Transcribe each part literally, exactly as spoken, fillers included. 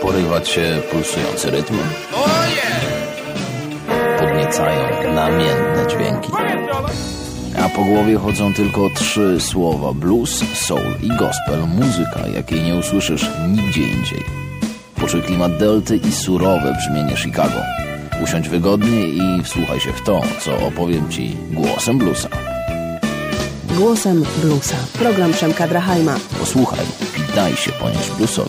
porywać się pulsujący rytm. Podniecają namiętne dźwięki. A po głowie chodzą tylko trzy słowa: blues, soul i gospel. Muzyka, jakiej nie usłyszysz nigdzie indziej. Poczuj klimat delty i surowe brzmienie Chicago. Usiądź wygodnie i wsłuchaj się w to, co opowiem Ci głosem bluesa. Głosem bluesa. Program Przemka Drachajma. Posłuchaj i daj się ponieść bluesowi.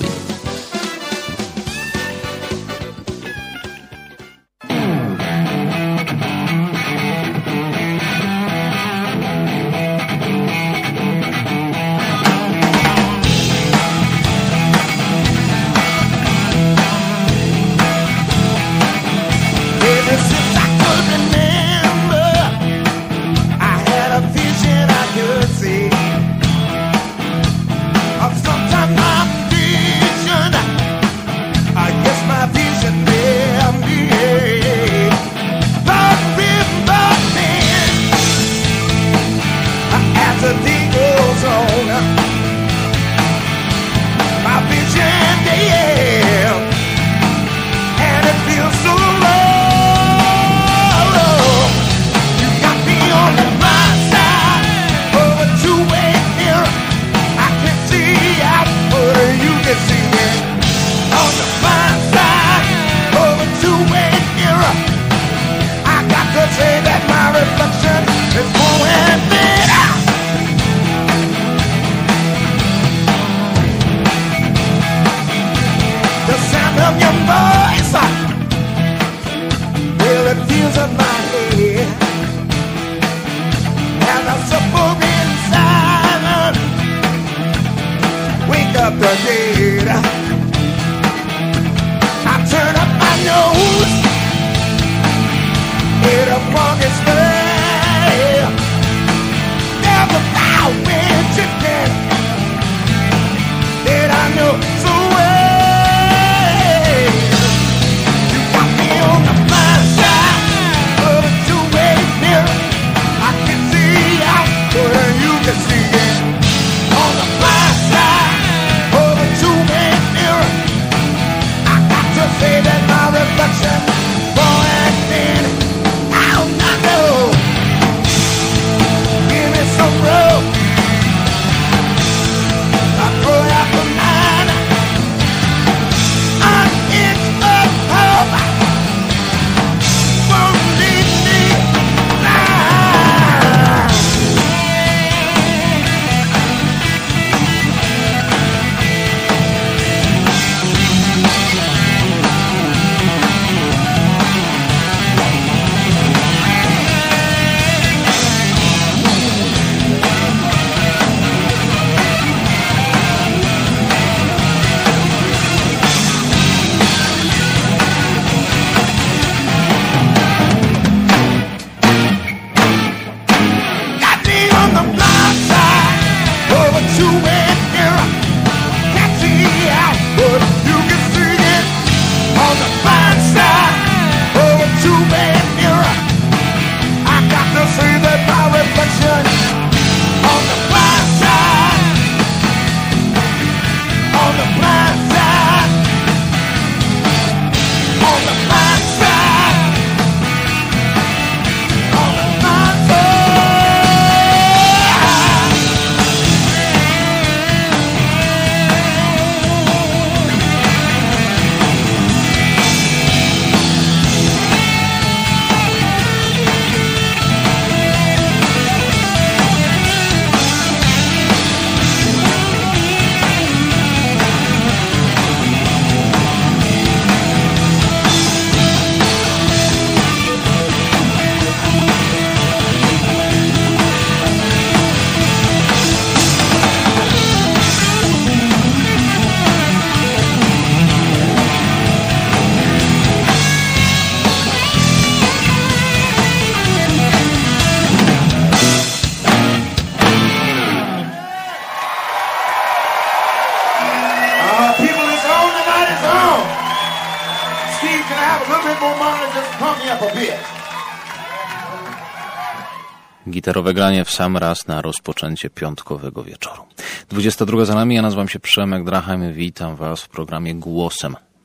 Gitarowe granie w sam raz na rozpoczęcie piątkowego wieczoru. dwudziesta druga za nami, ja nazywam się Przemek Drachajm, witam Was w programie Głosem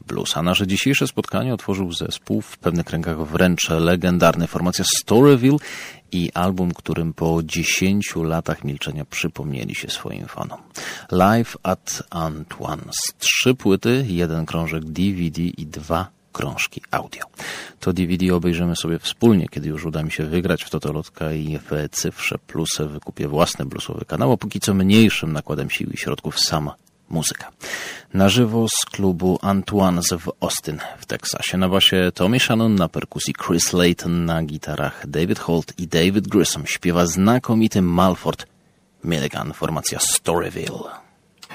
bluesa. Nasze dzisiejsze spotkanie otworzył zespół w pewnych kręgach wręcz legendarny, formacja Storyville i album, którym po dziesięciu latach milczenia przypomnieli się swoim fanom. Live at Antoine's. Trzy płyty, jeden krążek D V D i dwa krążki audio. To D V D obejrzymy sobie wspólnie, kiedy już uda mi się wygrać w Totolotka i w cyfrze plus wykupię własny bluesowy kanał, a póki co mniejszym nakładem sił i środków sama muzyka. Na żywo z klubu Antoine's w Austin w Teksasie. Na basie Tommy Shannon, na perkusji Chris Layton, na gitarach David Holt i David Grissom. Śpiewa znakomity Malford Milligan, formacja Storyville.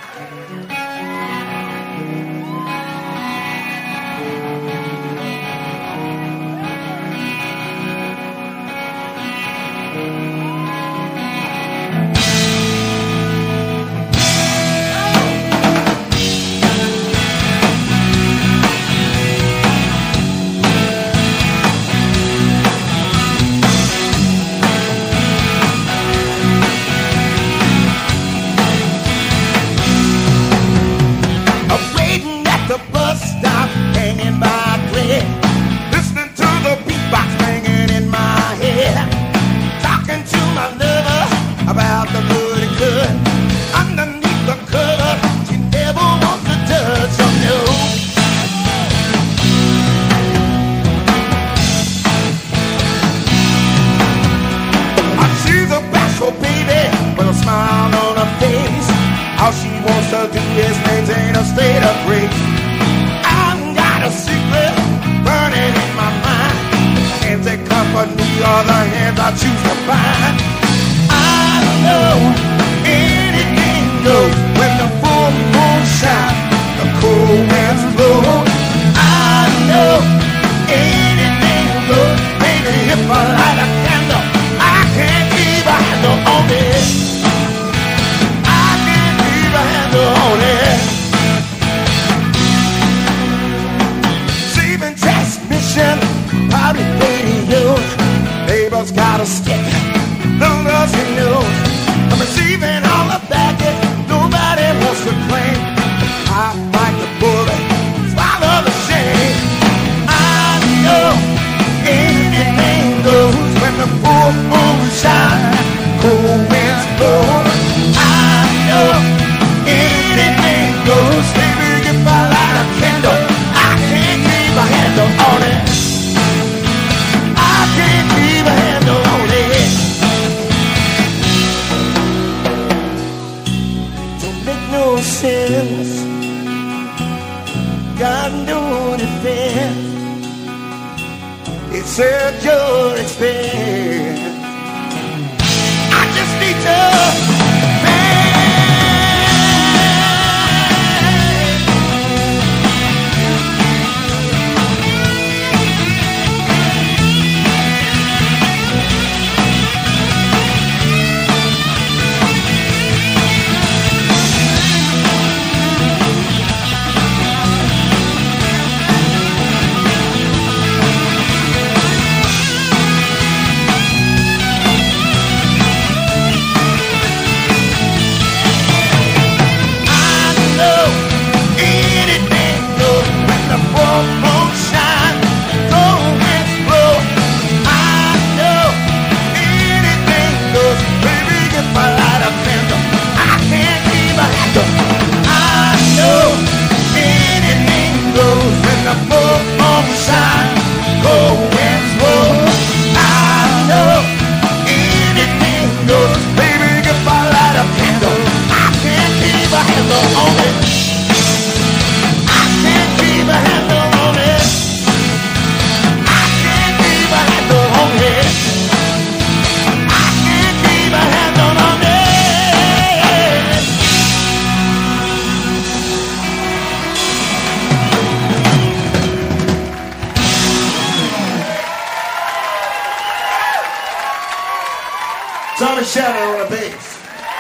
Tommy Shannon on the bass.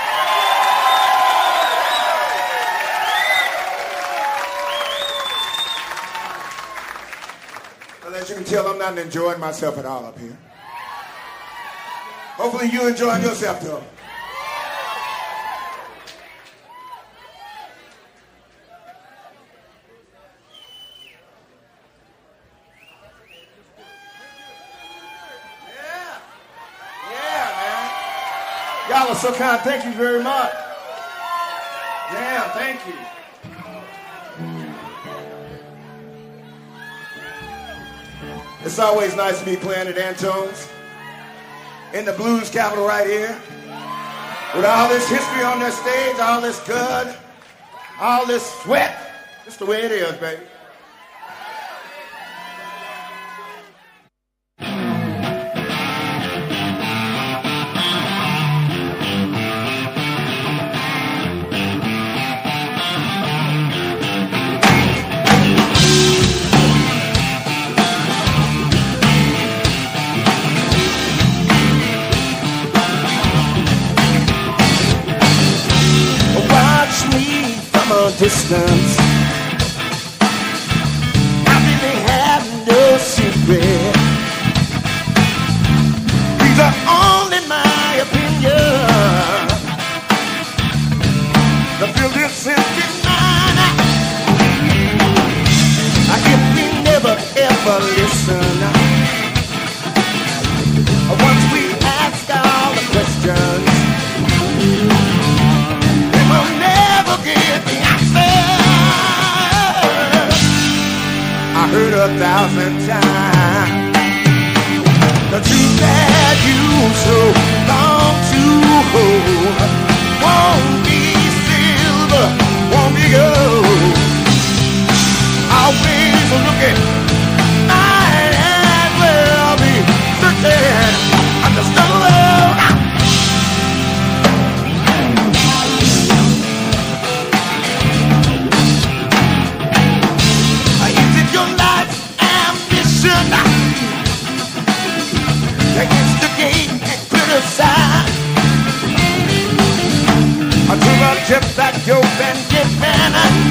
Well, as you can tell, I'm not enjoying myself at all up here. Hopefully you're enjoying yourself, though. Y'all are so kind. Thank you very much. Yeah, thank you. It's always nice to be playing at Antone's in the blues capital right here. With all this history on their stage, all this blood, all this sweat. Just the way it is, baby. Distance, I really have no secret. These are only my opinion. The building's simply mine. If we never ever listen, once we ask all the questions, we will never get the I heard a thousand times the truth that you so long to hold won't be silver, won't be gold. Always looking, might as well be searching understood. Against the gate and criticize. I took a trip that you've been given.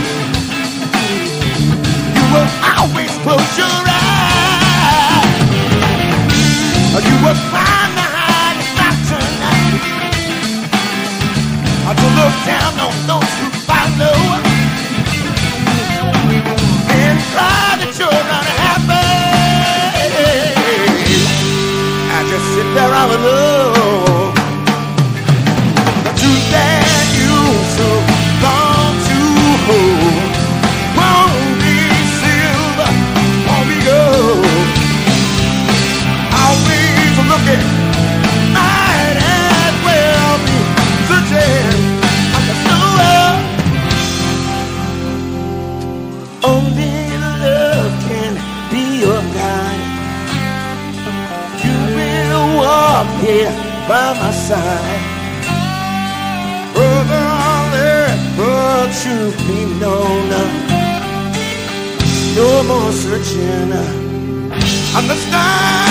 You will always close your eyes. You will find the hiding mountain. To look down on those who follow and cry that you're unhappy. Just sit there all alone. The truth that you so long to hold won't be silver, won't be gold. Always looking, might as well be searching on the floor. Only love can be your guide. Walk here by my side, brother, I'll let the truth be known. No more searching, understand.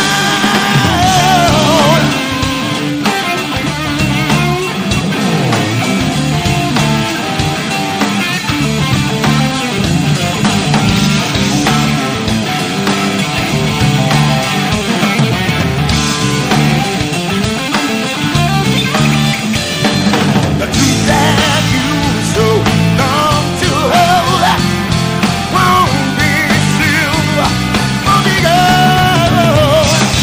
Won't be silver, won't be gold.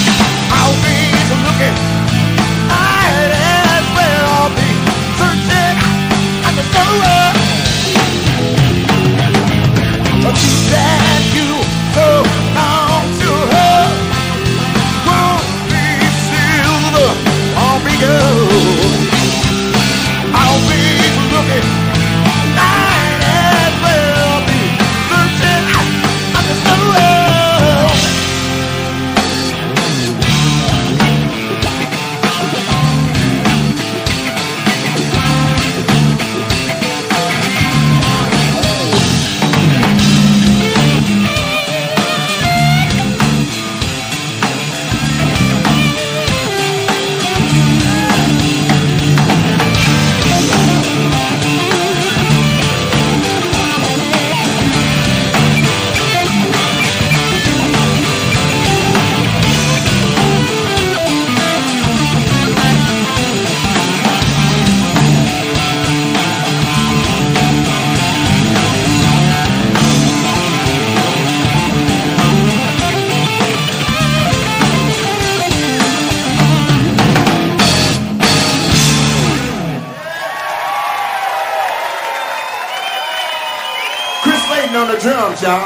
drums, y'all.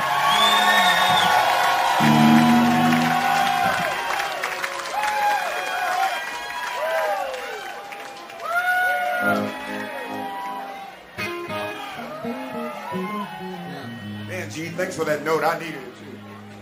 Man, G, thanks for that note. I needed it too.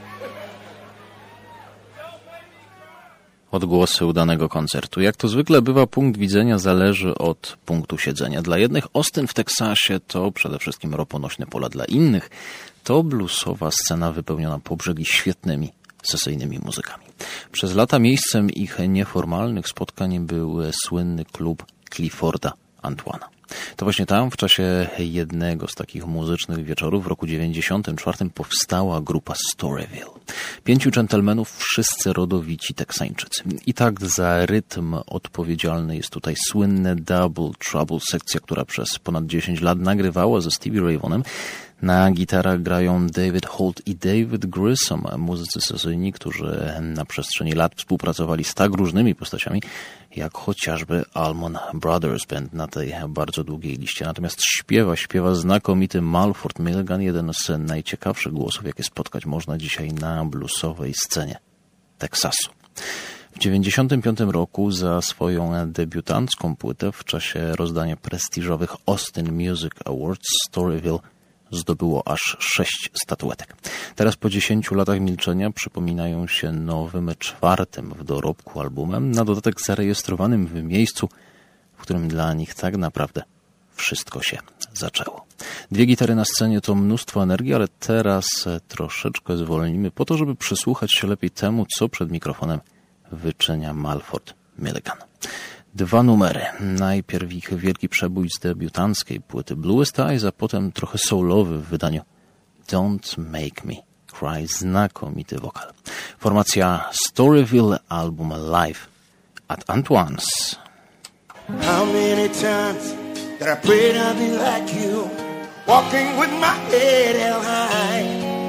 Odgłosy udanego koncertu. Jak to zwykle bywa, punkt widzenia zależy od punktu siedzenia. Dla jednych Austin w Teksasie to przede wszystkim roponośne pola, dla innych to bluesowa scena wypełniona po brzegi świetnymi sesyjnymi muzykami. Przez lata miejscem ich nieformalnych spotkań był słynny klub Clifforda Antoine'a. To właśnie tam w czasie jednego z takich muzycznych wieczorów w roku dziewięćdziesiątym czwartym powstała grupa Storyville. Pięciu dżentelmenów, wszyscy rodowici Teksańczycy. I tak za rytm odpowiedzialny jest tutaj słynne Double Trouble, sekcja, która przez ponad dziesięć lat nagrywała ze Stevie Ray Vaughanem. Na gitarach grają David Holt i David Grissom, muzycy sesyjni, którzy na przestrzeni lat współpracowali z tak różnymi postaciami, jak chociażby Allman Brothers Band na tej bardzo długiej liście. Natomiast śpiewa, śpiewa znakomity Mulford Milligan, jeden z najciekawszych głosów, jakie spotkać można dzisiaj na bluesowej scenie Teksasu. W dziewięćdziesiątym piątym roku za swoją debiutancką płytę w czasie rozdania prestiżowych Austin Music Awards Storyville zdobyło aż sześć statuetek. Teraz po dziesięciu latach milczenia przypominają się nowym, czwartym w dorobku albumem, na dodatek zarejestrowanym w miejscu, w którym dla nich tak naprawdę wszystko się zaczęło. Dwie gitary na scenie to mnóstwo energii, ale teraz troszeczkę zwolnimy po to, żeby przysłuchać się lepiej temu, co przed mikrofonem wyczynia Mulford Milligan. Dwa numery. Najpierw ich wielki przebój z debiutanckiej płyty Bluest Eyes, a potem trochę soulowy w wydaniu Don't Make Me Cry. Znakomity wokal. Formacja Storyville, album Live at Antoine's. How many times did I pray to be like you, walking with my head held high?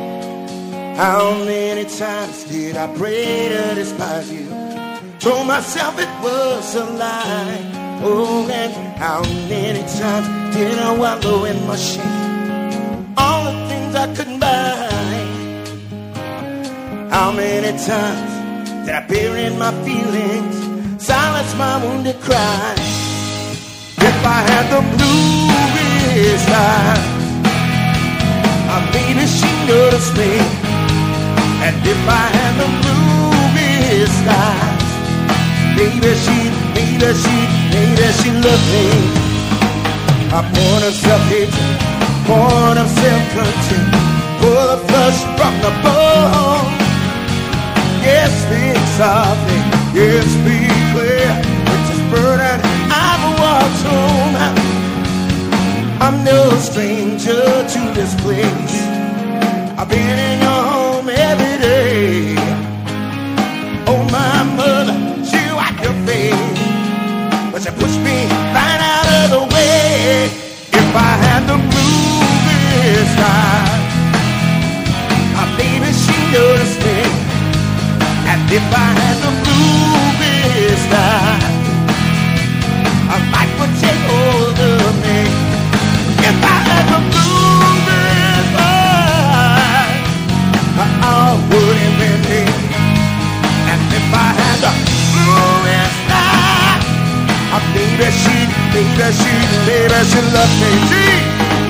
How many times did I pray to despise you? Told myself it was a lie. Oh, and how many times did I wallow in my shame? All the things I couldn't buy. How many times did I bury my feelings, silence my wounded cry? If I had the bluest eyes, uh, maybe she'd notice me. And if I had the bluest eyes, maybe she, maybe she, maybe she loved me. I born of self-hatred, born of self-contempt, full of flesh from the bone. Yes, speak softly, yes, be clear. It's just burning, I've walked home. I'm no stranger to this place. I've been in your home every day. Oh, my mother, your face, but you pushed me right out of the way. If I had the bluest eyes, my baby, she noticed me. And if I had the bluest eyes, a light would take hold of me. If I had the bluest eyes, I wouldn't be me. And if I had the bluest eyes, baby, she, baby, she, baby, she loves me. Gee.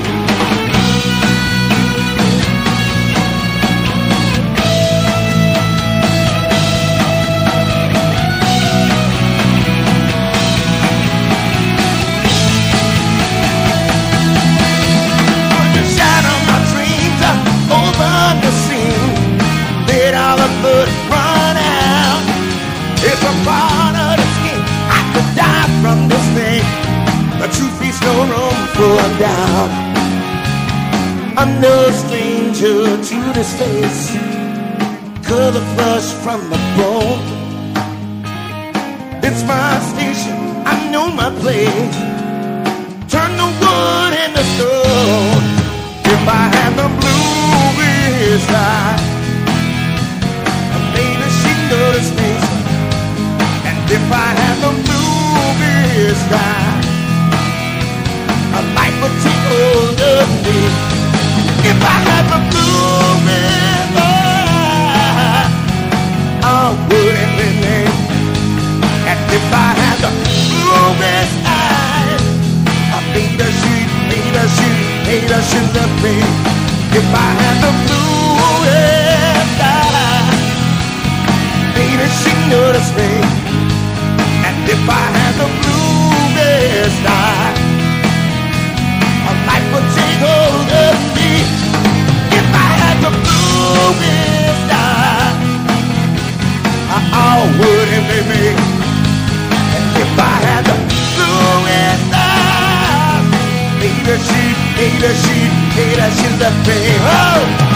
Shadow my dreams over the scene, let all the blood run out. It's a part of the scheme. I could die from this thing. The truth leaves no room for a doubt. I'm no stranger to this face, color flush from the bone. It's my station, I know my place. Turn the wood into stone. If I had the bluest eye, maybe she'd notice me. If I had the bluest eye, a light would take hold of me. If I had stay. And if I had the bluest eye, a life would take hold of me. If I had the bluest eye, I all would and they made. And if I had the bluest eye, maybe she, maybe she, maybe she's the thing. Oh!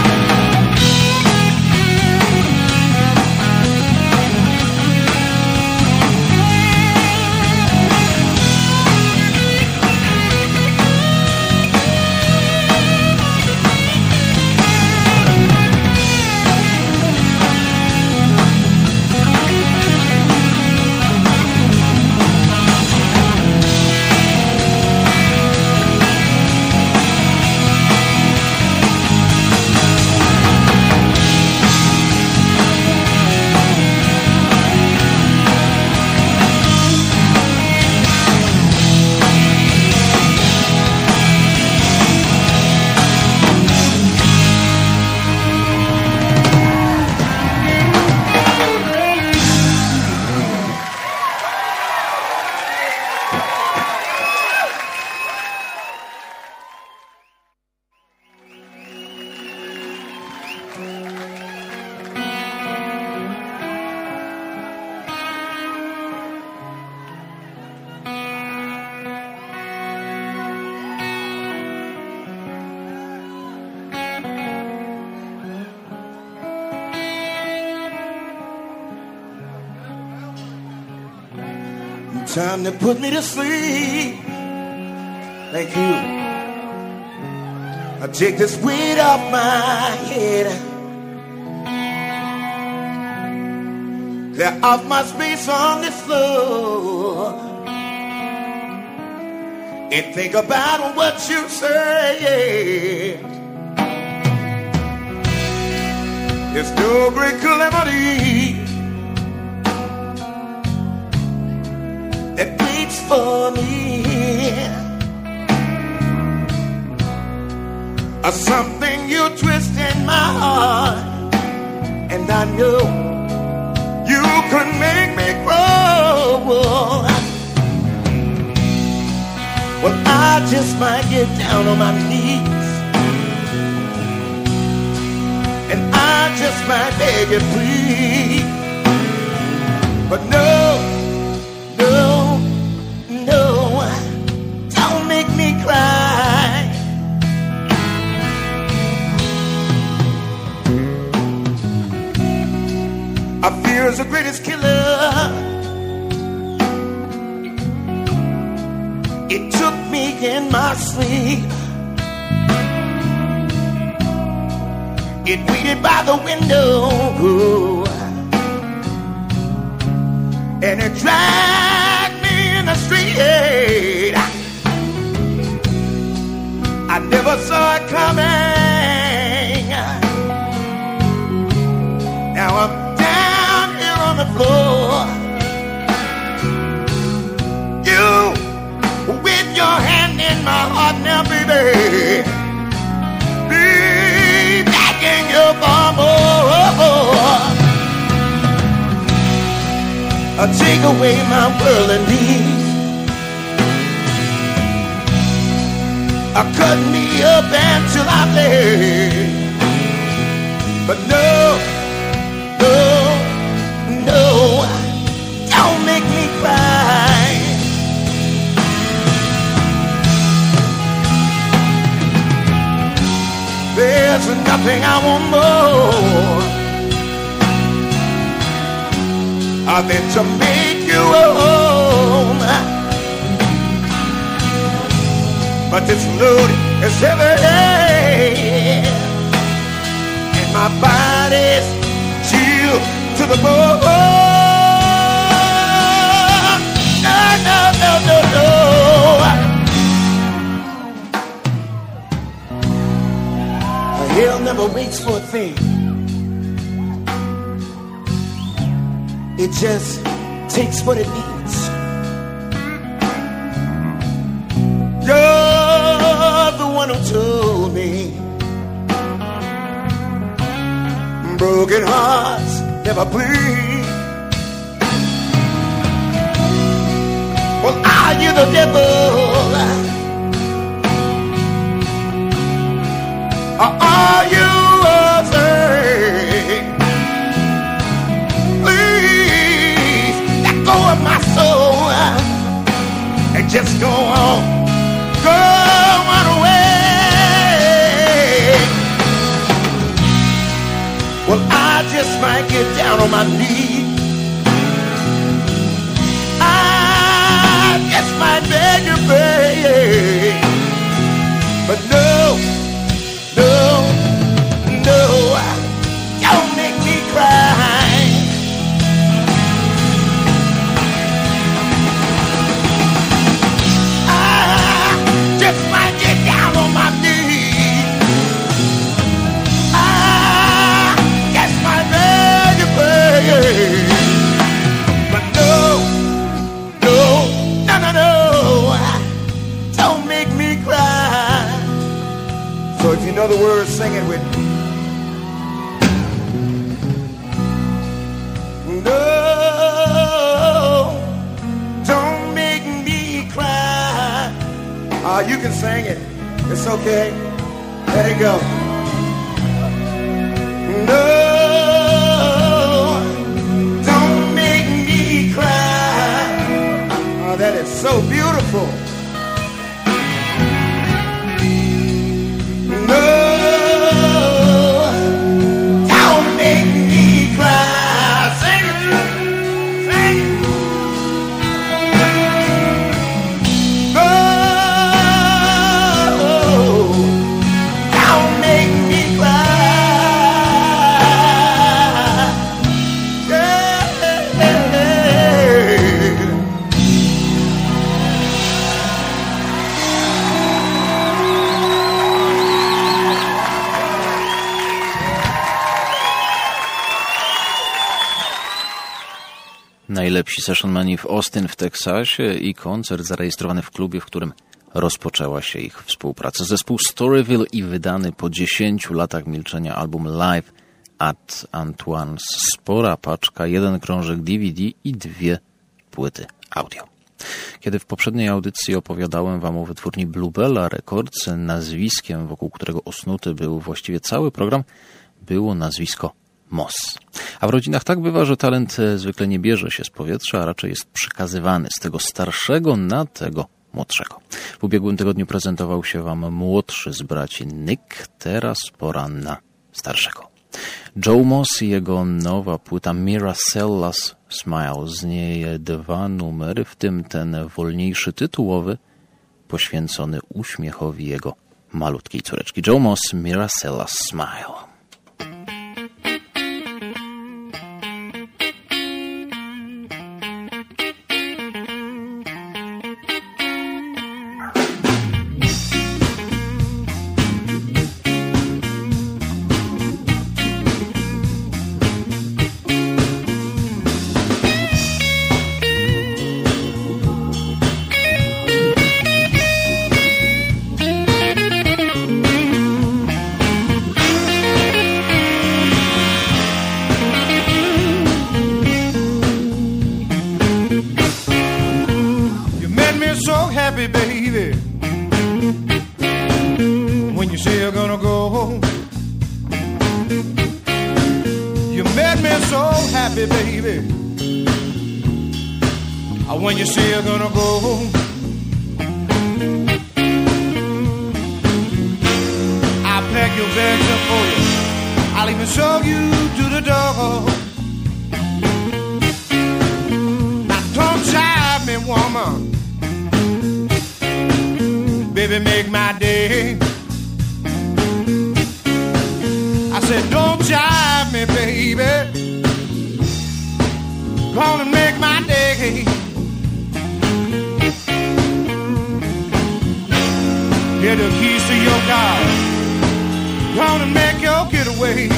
Time to put me to sleep. Thank you. I take this weight off my head, clear off my space on this floor, and think about what you say. It's no great calamity that waits for me, or something you twist in my heart, and I know you can make me grow. Well, I just might get down on my knees, and I just might beg you please, but no. No, no, don't make me cry. Our fear is the greatest killer. It took me in my sleep. It waited by the window, and it dragged me in the street. I never saw it coming. Now I'm down here on the floor. You, with your hand in my heart now, baby, be begging you for more. I'll take away my worldly needs. I cut me up until I'm laid. But no, no, no, don't make me cry. There's nothing I want more than to make you home. But this load is heavy, and my body's chilled to the bone. No, no, no, no, no. Hell never waits for a thing. It just takes what it needs. You're the one who told me broken hearts never bleed. Well, are you the devil? Or are you a saint? Please, let go of my soul and just go on. Go on away. Well, I just might get down on my knees. I beg you, babe, but no, no, no, don't make me cry. I just might get down on my knees. I guess my beg you, babe, but no, no, no, no, no. So if you know the words, sing it with me. No, don't make me cry. Ah, uh, you can sing it. It's okay. Let it go. No, don't make me cry. Oh, that is so beautiful. Najlepsi sessionmeni w Austin w Teksasie i koncert zarejestrowany w klubie, w którym rozpoczęła się ich współpraca. Zespół Storyville i wydany po dziesięciu latach milczenia album Live at Antoine's. Spora paczka, jeden krążek D V D i dwie płyty audio. Kiedy w poprzedniej audycji opowiadałem wam o wytwórni Bluebella Records, nazwiskiem, wokół którego osnuty był właściwie cały program, było nazwisko Moss. A w rodzinach tak bywa, że talent zwykle nie bierze się z powietrza, a raczej jest przekazywany z tego starszego na tego młodszego. W ubiegłym tygodniu prezentował się wam młodszy z braci Nick, teraz pora na starszego. Joe Moss i jego nowa płyta Miracella's Smile. Z niej dwa numery, w tym ten wolniejszy tytułowy, poświęcony uśmiechowi jego malutkiej córeczki. Joe Moss, Miracella's Smile. When you say you're gonna go, I'll pack your bags up for you. I'll even show you to the door. Now don't jive me, woman. Baby, make my day. I said don't jive me, baby. Gonna make my day. Get the keys to your car. Gonna make your getaway.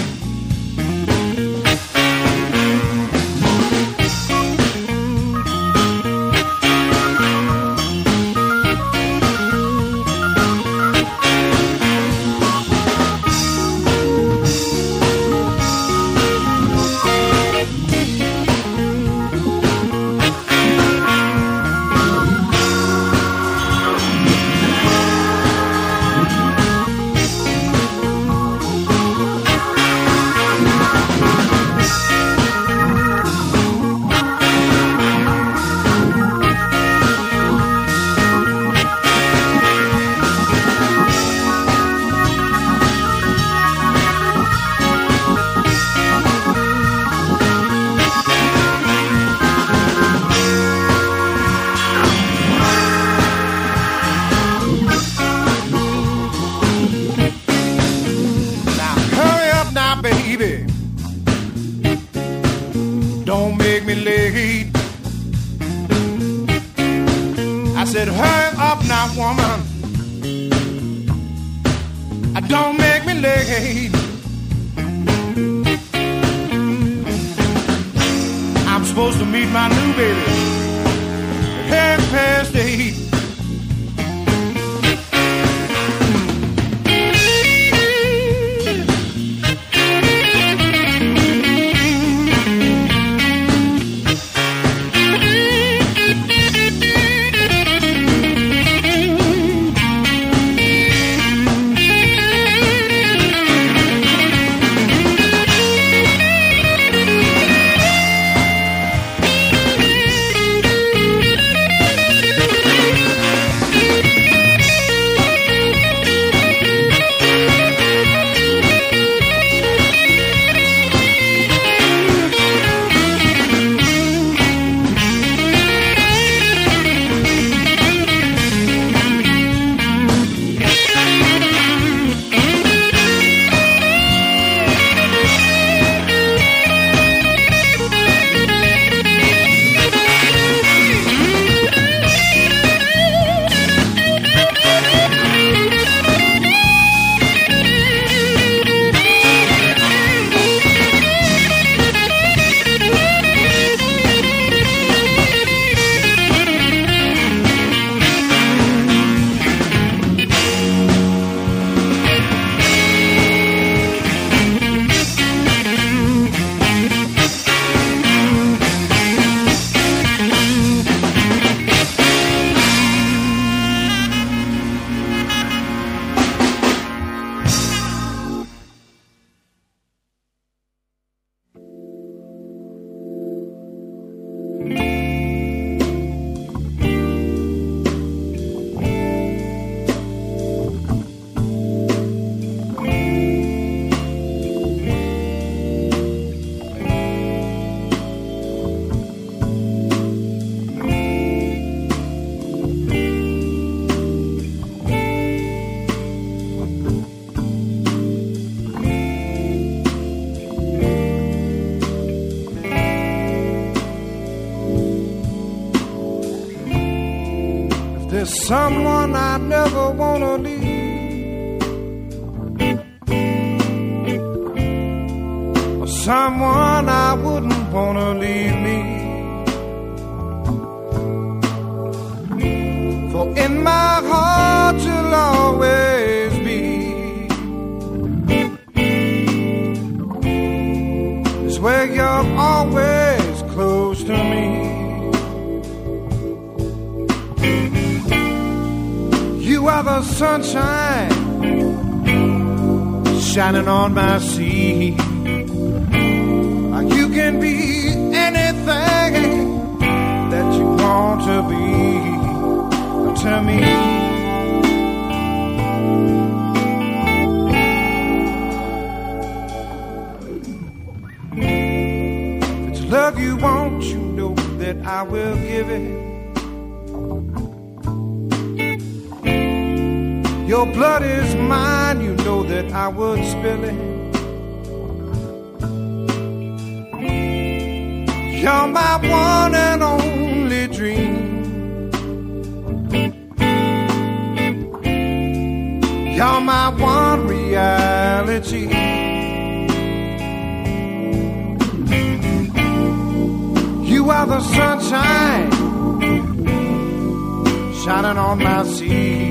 my woman. Don't make me late. I'm supposed to meet my new baby at half past eight. There's someone I never wanna leave, or someone I wouldn't wanna leave me. For in my heart you'll always be. It's where you're always close to me. You are the sunshine shining on my sea. You can be anything that you want to be to me. If it's love you want, you know that I will give it. Your blood is mine, you know that I would spill it. You're my one and only dream. You're my one reality. You are the sunshine shining on my sea.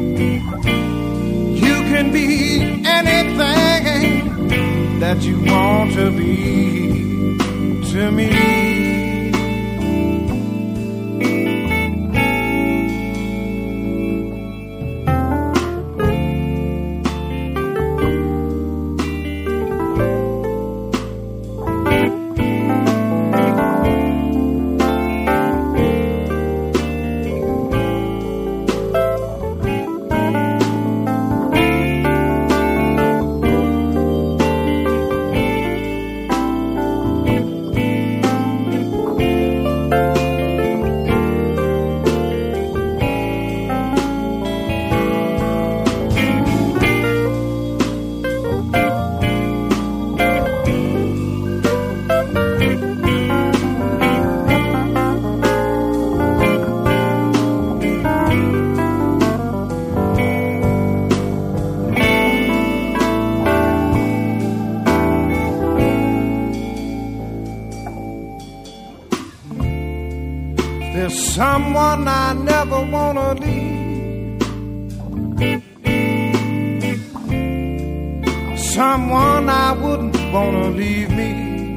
You can be anything that you want to be to me. There's someone I never wanna leave, someone I wouldn't wanna leave me.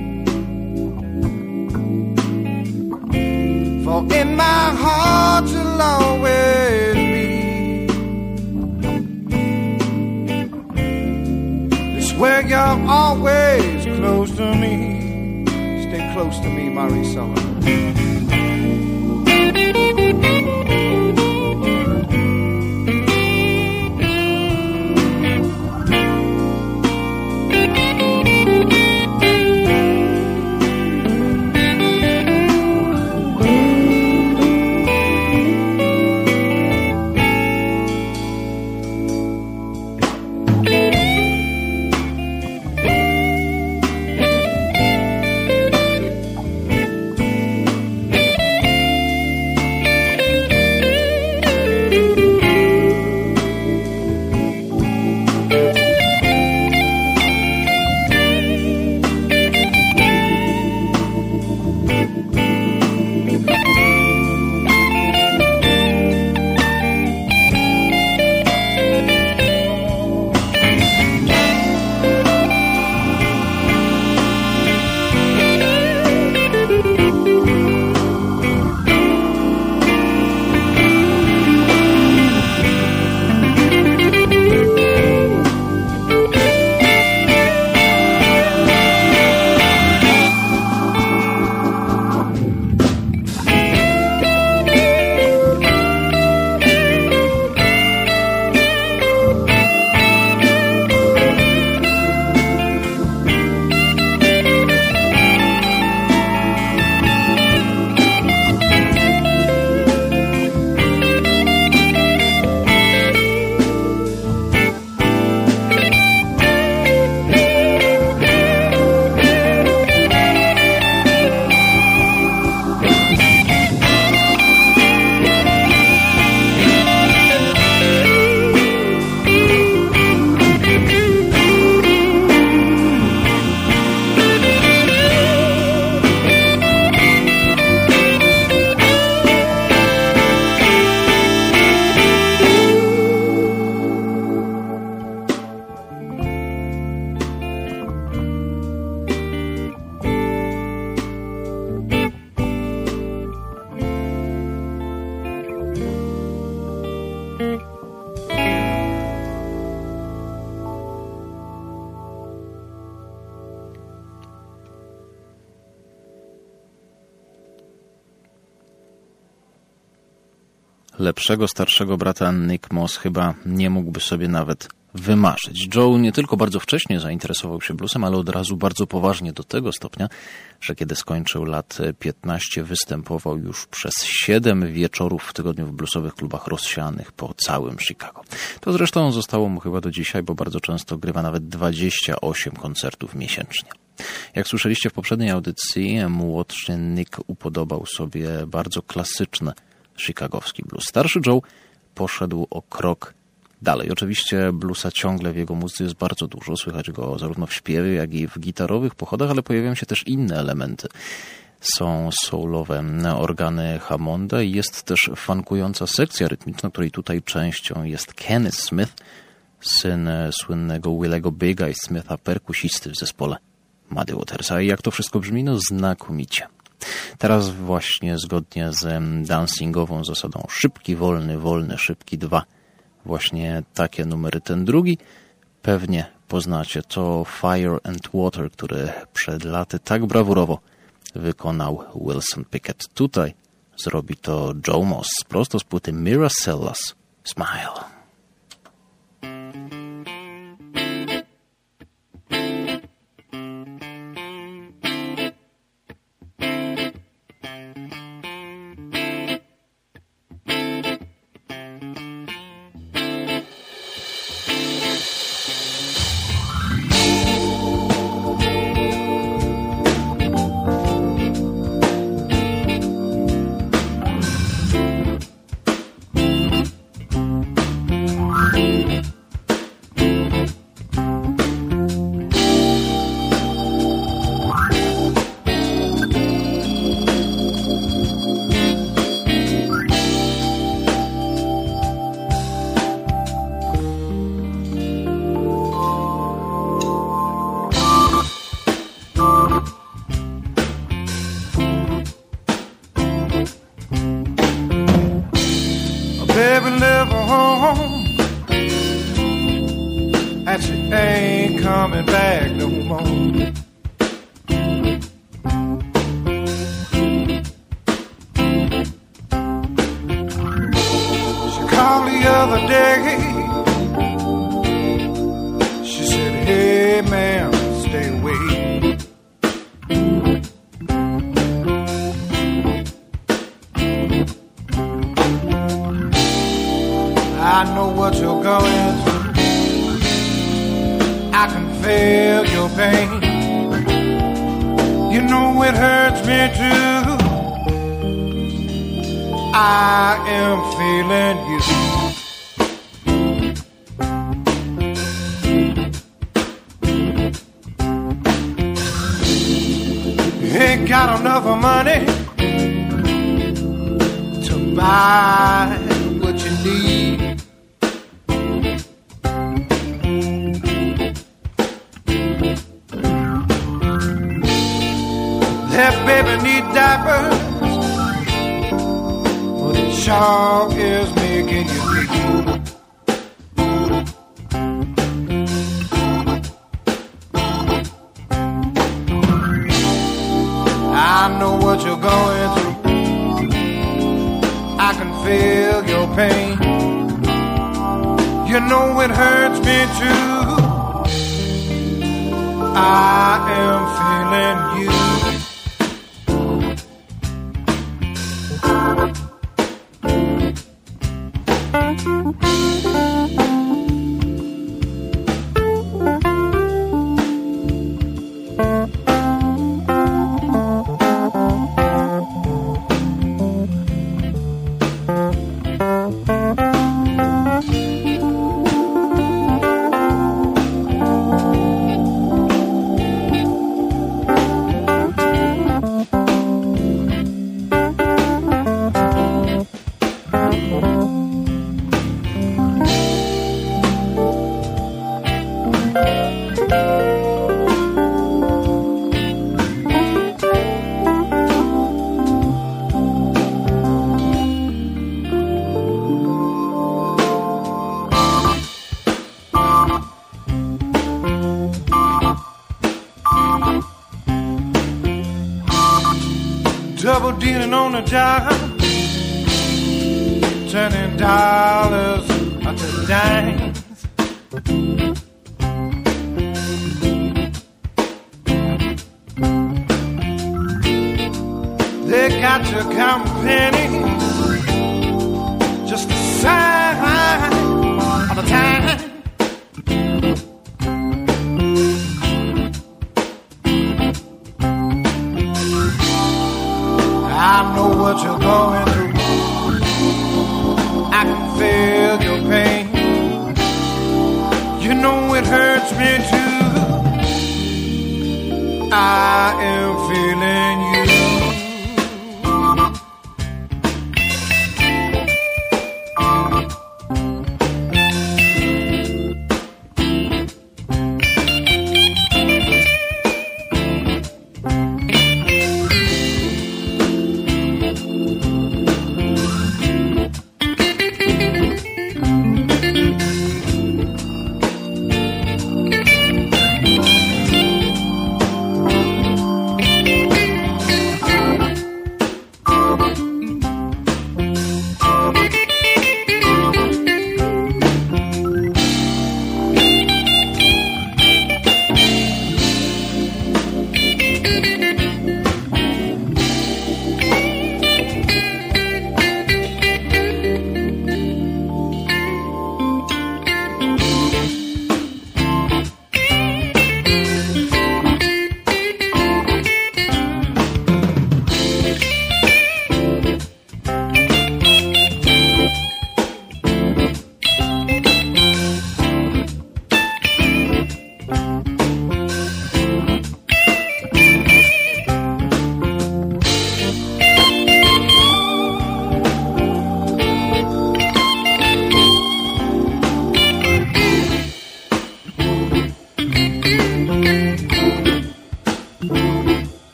For in my heart you'll always be. It's where you're always close to me. Stay close to me, Marisela. Lepszego starszego brata Nick Moss chyba nie mógłby sobie nawet wymarzyć. Joe nie tylko bardzo wcześnie zainteresował się bluesem, ale od razu bardzo poważnie do tego stopnia, że kiedy skończył lat piętnaście, występował już przez siedem wieczorów w tygodniu w bluesowych klubach rozsianych po całym Chicago. To zresztą zostało mu chyba do dzisiaj, bo bardzo często grywa nawet dwadzieścia osiem koncertów miesięcznie. Jak słyszeliście w poprzedniej audycji, młodszy Nick upodobał sobie bardzo klasyczny chicagowski blues. Starszy Joe poszedł o krok dalej. Oczywiście bluesa ciągle w jego muzyce jest bardzo dużo. Słychać go zarówno w śpiewie, jak i w gitarowych pochodach, ale pojawiają się też inne elementy. Są soulowe organy Hammonda i jest też funkująca sekcja rytmiczna, której tutaj częścią jest Kenny Smith, syn słynnego Willego Big Eye Smitha, perkusisty w zespole Muddy Watersa. I jak to wszystko brzmi? No znakomicie. Teraz właśnie zgodnie z dancingową zasadą szybki, wolny, wolny, szybki dwa. Właśnie takie numery. Ten drugi pewnie poznacie. To Fire and Water, który przed laty tak brawurowo wykonał Wilson Pickett. Tutaj zrobi to Joe Moss prosto z płyty Miracella's Smile. stay away. I know what you're going through. I can feel your pain. You know it hurts me too. I am feeling you. Ain't got enough money to buy what you need. That baby need diapers, but it sure is making you bleed. I know what you're going through. I can feel your pain. You know it hurts me too. I am feeling you. Double dealing on the job, turning dollars to dimes. They got you counting pennies just to sign all the time. I know what you're going through. I can feel your pain. You know it hurts me too. I am feeling you.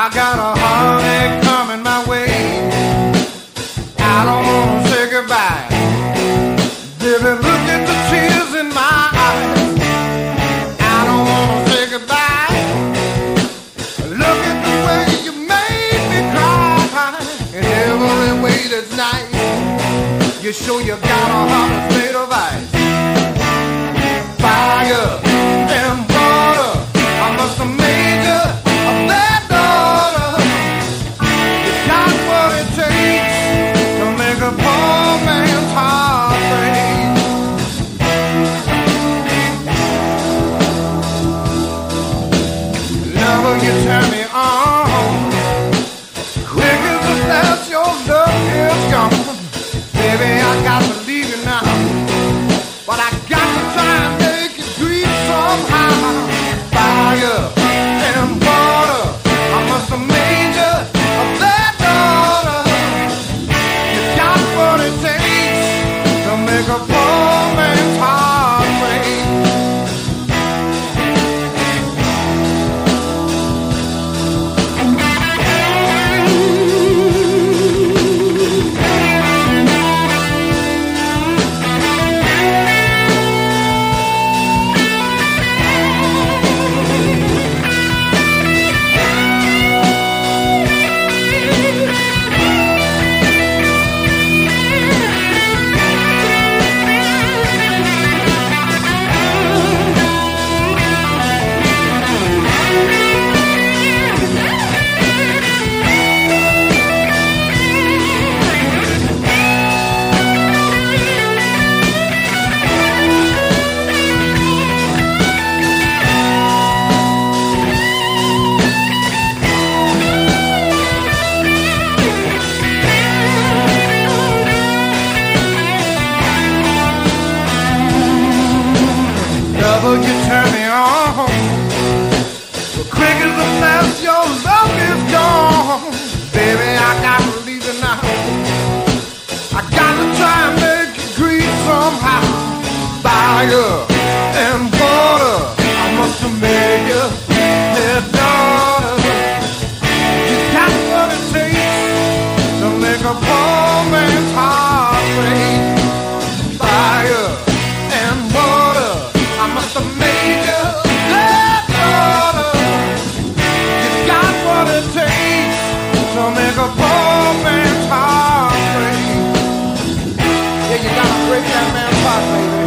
I got a heartache coming my way. I don't wanna say goodbye. Baby, look at the tears in my eyes. I don't wanna say goodbye. Look at the way you made me cry. In every way that's nice, you show you got a heart that's made of ice. Fire and water, I must have made you a bad daughter. You got what it takes to make a poor man's heart break. Lover, you turn me on. Quick as a flash, your love is gone. Baby, I got to leave you now, but I got to try and make you breathe somehow. Fire and water, I must have made you a bad daughter. You got what it takes to make a poor man's heart break. Lover, you turn me on. Quick as a flash, your love is gone. Baby, I gotta leave you now. I gotta try and make you grieve somehow. Fire and water, I must have made you their daughter. You got what it takes to make a poor man's heart break. Fire and water, I must have made you their daughter. You got what it takes to make a poor man's heart break. Yeah, you gotta break that man's heart, baby.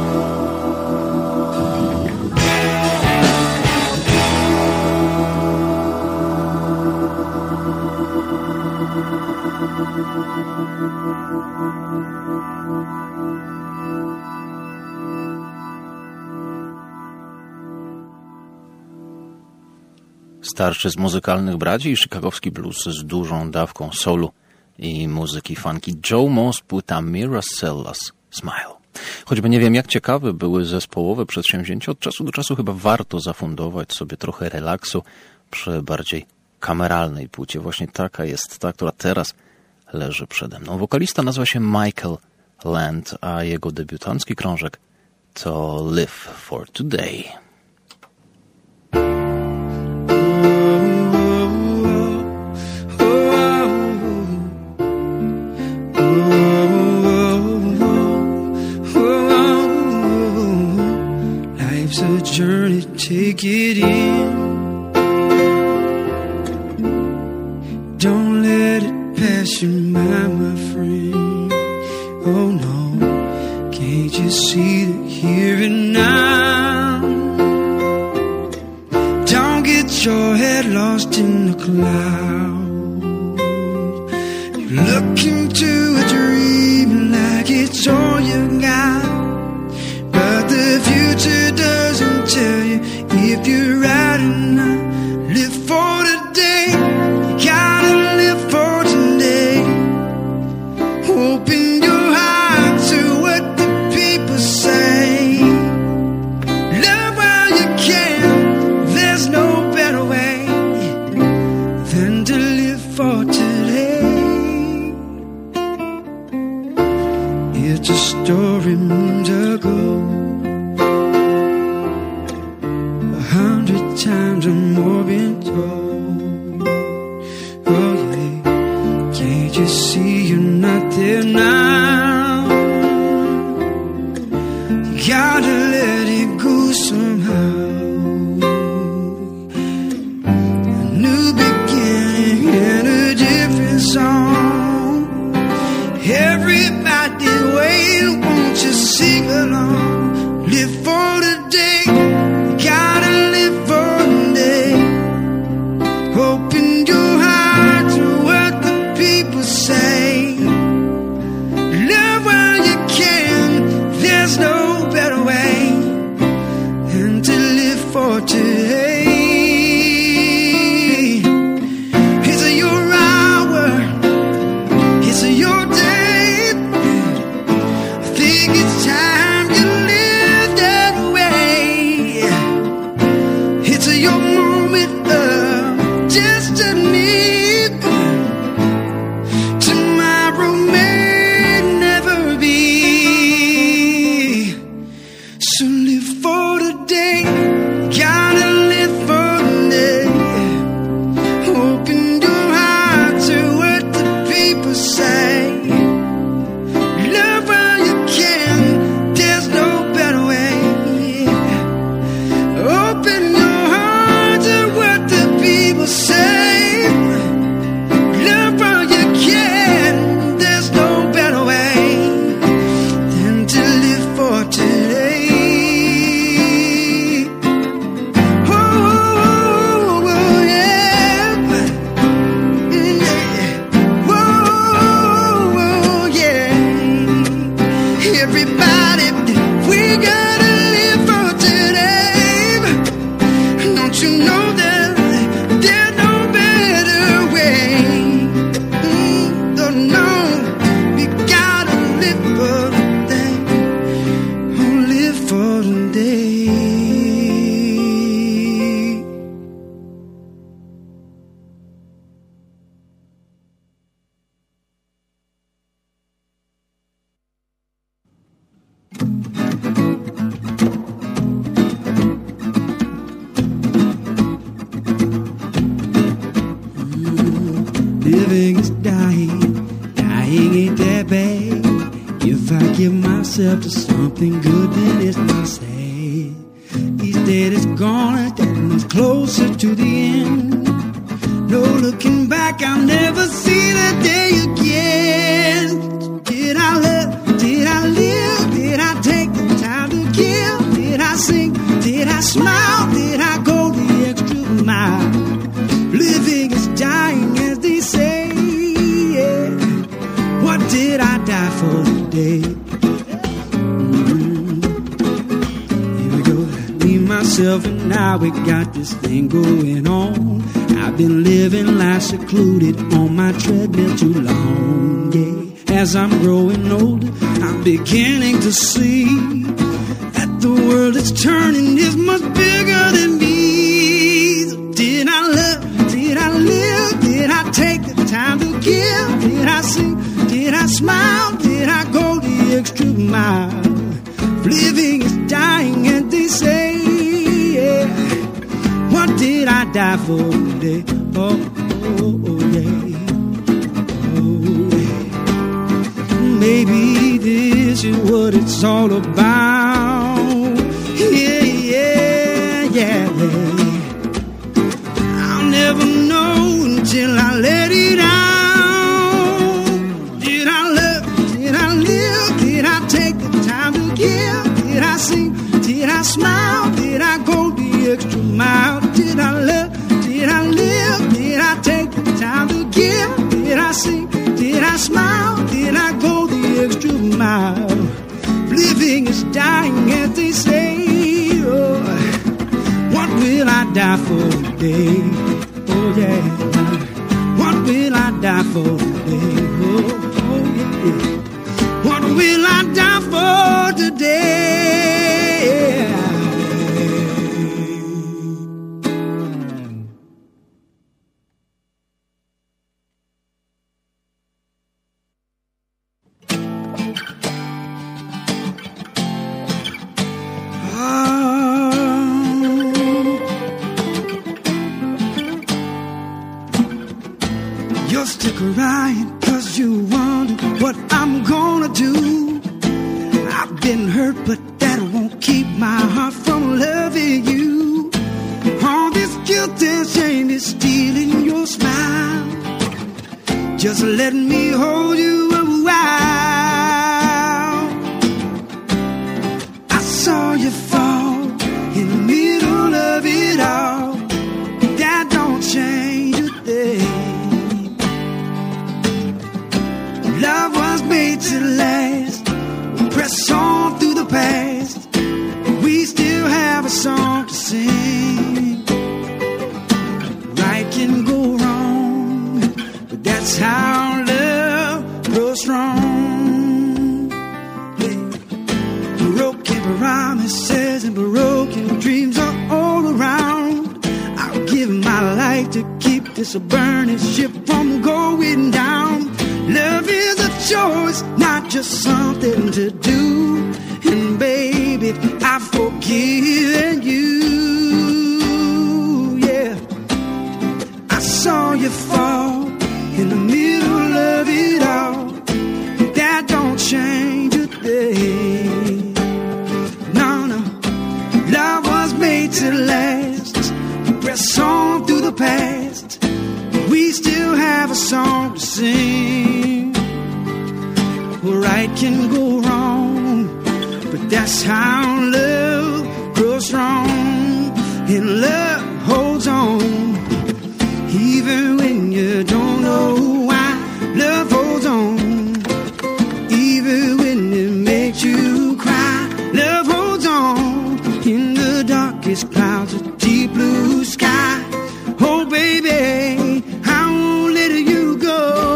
Starszy z muzykalnych braci i chicagowski blues z dużą dawką soulu i muzyki funky. Joe Moss, płyta Miracellas Smile. Choćby nie wiem, jak ciekawe były zespołowe przedsięwzięcia, od czasu do czasu chyba warto zafundować sobie trochę relaksu przy bardziej kameralnej płycie. Właśnie taka jest ta, która teraz leży przede mną. Wokalista nazywa się Michael Land, a jego debiutancki krążek to Live for Today. Journey, take it in. Don't let it pass you by, my friend. Oh no, can't you see that here and now? Don't get your head lost in the clouds. You look into a dream like it's all you got, but the future doesn't tell you if you're right or not. Live for today, you gotta live for today. Open your heart to what the people say. Love while you can, there's no better way than to live for today. It's a story moons ago, a hundred times or more been told. gotta let it go somehow. A new beginning and a different song. Everybody wait, won't you sing along? Live for the day, gotta live for the day. Open your heart to what the people say. Love while you can, there's no better way than to live for today. It's your hour, it's your day. I think it's time you live that way. It's your moment of destiny. Tomorrow may never be. So live for the day, gotta live for the day. Open your heart to what the people say. Love while you can, there's no better way. Open your heart to what the people say. Love while you can, there's no better way than to live for today. Oh, oh, oh, yeah. Mm, yeah. Oh, oh, yeah. Everybody, we gotta live for today. Don't you know that there's no better way? Mm, don't know. We gotta live for the day. Oh, live for the day. Living is dying, dying ain't that bad. If I give myself to something good, then it's not sad. Each day that's gone, that much closer to the end. No looking back, I'll never see that day again. Did I love? Did I live? Did I take the time to give? Did I sing? Did I smile? Did I go the extra mile? Living is dying, as they say. Yeah. What did I die for today? Mm-hmm. Here we go. Me, myself, and I, we got this thing going on. I've been living life secluded on my treadmill too long. Yeah. As I'm growing older, I'm beginning to see that the world is turning is much bigger than me. Did I love? Did I live? Did I take the time to give? Did I sing? Did I smile? Did I go the extra mile? Living is dying, and they say, yeah. What did I die for today? Oh, oh, oh, yeah. Oh, yeah. Maybe this is what it's all about. Yeah, yeah, yeah, yeah. I'll never know until I let it out. Did I love? Did I live? Did I take the time to give? Did I sing? Did I smile? Did I go the extra mile? Did I love? Did I live? Did I take the time to give? Did I sing? Did I smile? Did I go the extra mile? Living is dying, as they say. Oh, what will I die for today? Oh, yeah. What will I die for today? Oh, oh yeah. What will I die for today? You'll stick around cause you wonder what I'm gonna do. I've been hurt, but that won't keep my heart from loving you. All this guilt and shame is stealing your smile. Just let me hold you a while. I saw you fall in the middle of it all. That don't change a thing. Love was made to last. Press on through the past. We still have a song to sing. Right can go wrong, but that's how love grows strong. Yeah. Broken promises and broken dreams are all around. I'll give my life to keep this burning ship from going down. Love is a choice, not just something to do. And baby, I've forgiven you. Yeah, I saw you fall in the middle of it all. That don't change a thing. No, no, love was made to last. Press on through the past. We still have a song to sing. Right can go wrong, but that's how love grows strong. And love holds on, even when you don't know why. Love holds on, even when it makes you cry. Love holds on in the darkest clouds of deep blue sky. Oh baby, I won't let you go.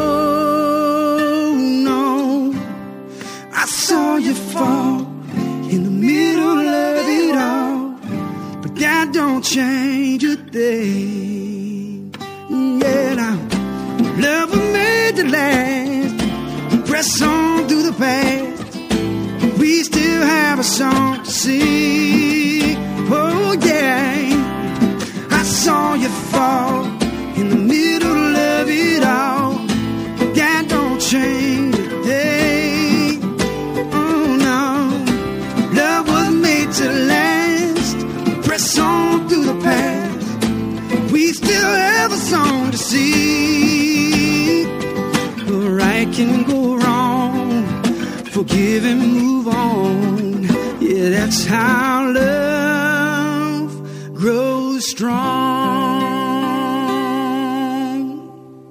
No, I saw you fall in the middle of it all, but that don't change a thing. Yeah, now love was made to last. Press on through the past. We still have a song to sing. Oh yeah, I saw you fall in the middle of it all. That don't change a thing. Oh no, love was made to last. Press on through the past. We still have a song to sing. Right can go wrong, forgive and move on. Yeah, that's how love grows strong.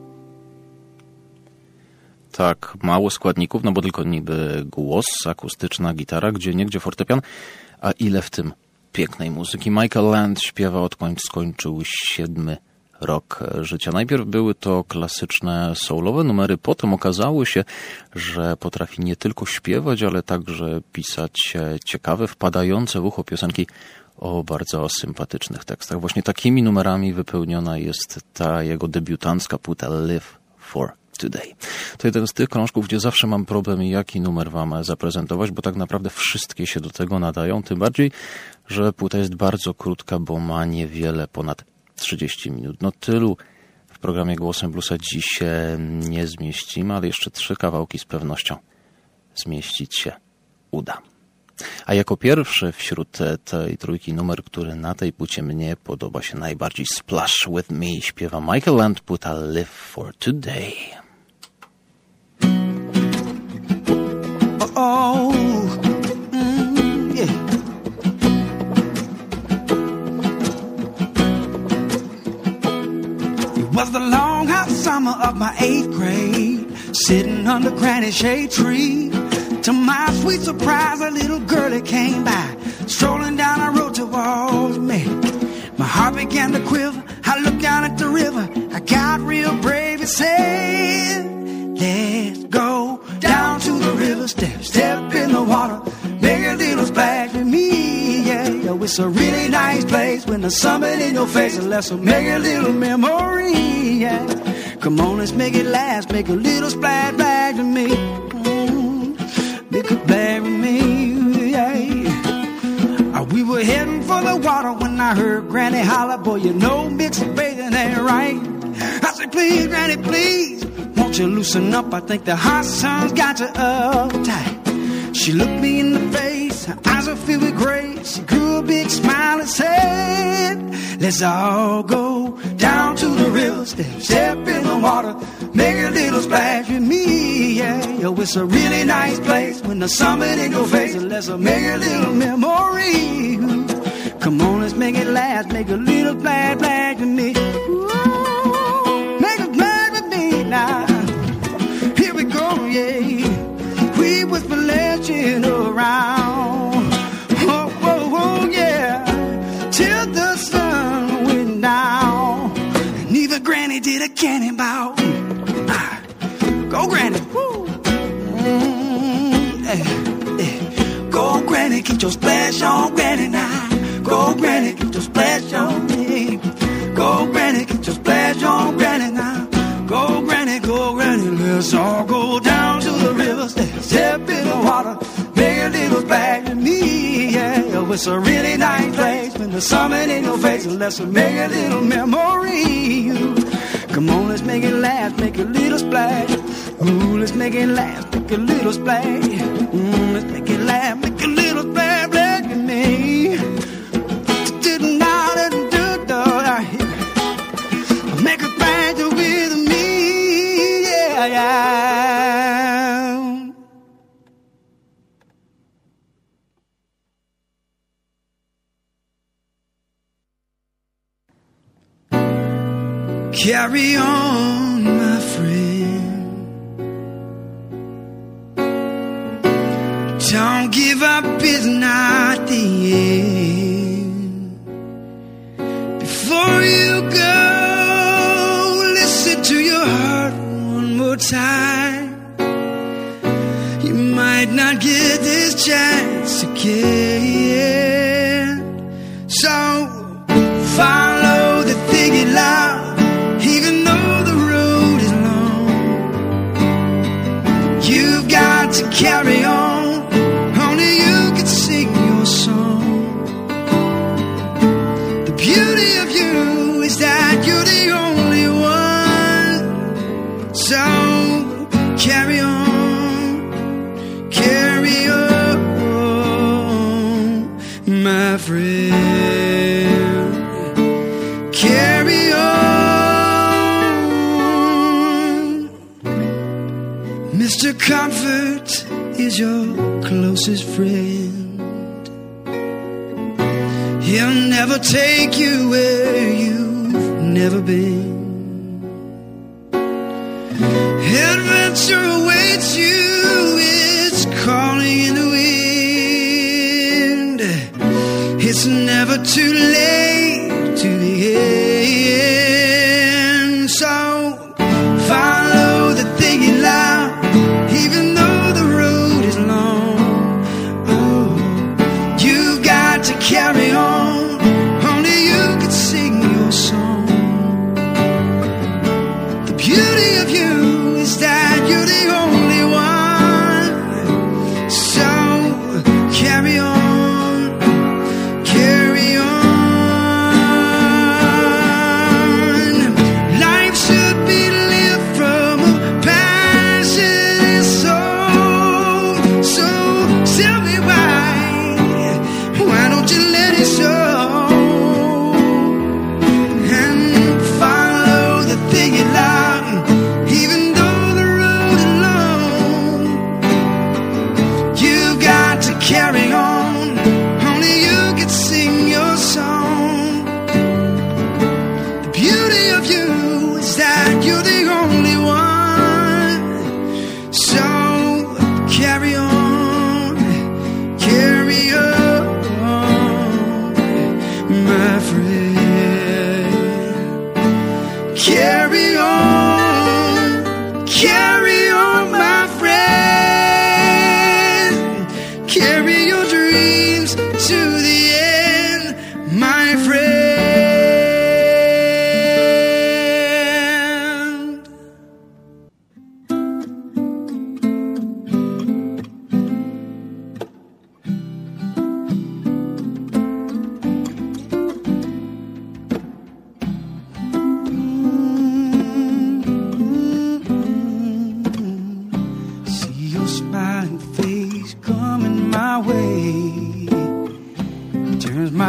Tak, mało składników, no bo tylko niby głos, akustyczna gitara, gdzieniegdzie fortepian, a ile w tym pięknej muzyki. Michael Land śpiewa, odkąd skończył siódmy rok życia. Najpierw były to klasyczne soulowe numery, potem okazało się, że potrafi nie tylko śpiewać, ale także pisać ciekawe, wpadające w ucho piosenki o bardzo sympatycznych tekstach. Właśnie takimi numerami wypełniona jest ta jego debiutancka płyta Live for Today. To jeden z tych krążków, gdzie zawsze mam problem, jaki numer wam zaprezentować, bo tak naprawdę wszystkie się do tego nadają, tym bardziej, że płyta jest bardzo krótka, bo ma niewiele ponad trzydzieści minut. No tylu w programie Głosem Bluesa dziś się nie zmieścimy, ale jeszcze trzy kawałki z pewnością zmieścić się uda. A jako pierwszy wśród tej trójki numer, który na tej płycie mnie podoba się najbardziej, Splash With Me, śpiewa Michael Land, płyta Live For Today. Oh, mm, yeah. It was the long hot summer of my eighth grade, sitting under Granny Shade Tree. To my sweet surprise, a little girlie came by, strolling down the road towards me. My heart began to quiver. I looked down at the river. I got real brave and said, let's go down to the river, step, step in the water, make a little splash with me, yeah. Yo, it's a really nice place when the sun's in your face, and let's make a little memory, yeah. Come on, let's make it last, make a little splash, splash with me. Make a splash with me, yeah. We were heading for the water when I heard Granny holler, boy, you know mixed bathing ain't right. I said, please, Granny, please, won't you loosen up? I think the hot sun's got you uptight. She looked me in the face, her eyes were filled with grace. She grew a big smile and said, let's all go down to the river, step, step in the water, make a little splash with me, yeah. Yo, it's a really nice place when the sun's in your face, and let's make a little memory. Come on, let's make it last, make a little splash, splash with me. Ooh, make a splash with me now. Here we go, yeah. We was flashing around, oh, oh, oh, yeah, till the sun went down, and even Granny did a cannonball. Ah, go Granny, woo. Mm, eh, eh. Go Granny, get your splash on, Granny now. Go Granny, get your splash on me. Go Granny, get your splash on, Granny now. Go Granny, go Granny, let's all go down to the river, step in the water, make a little splash with me, yeah. It's a really nice place when the sun's in your face, and let's make a little memory. Come on, let's make it last, make a little splash. Ooh, let's make it last, make a little splash. Mm, let's make it last, make a little splash, splash with me. Make a splash with me, yeah, yeah. Carry on, my friend. Don't give up, it's not the end. Before you go, listen to your heart one more time. You might not get this chance again. So follow the thing you love, even though the road is long. You've got to carry on, only you can sing your song. The beauty of you is that you're the only one. So carry on, carry on, my friend. Carry on. Mister Comfort is your closest friend. He'll never take you where you've never been. Adventure awaits you, it's calling in the wind. It's never too late to the end. So follow the thing you love, even though the road is long. Oh, you've got to carry on, only you can sing your song. The beauty of you is that you're the only one. So carry on, carry on.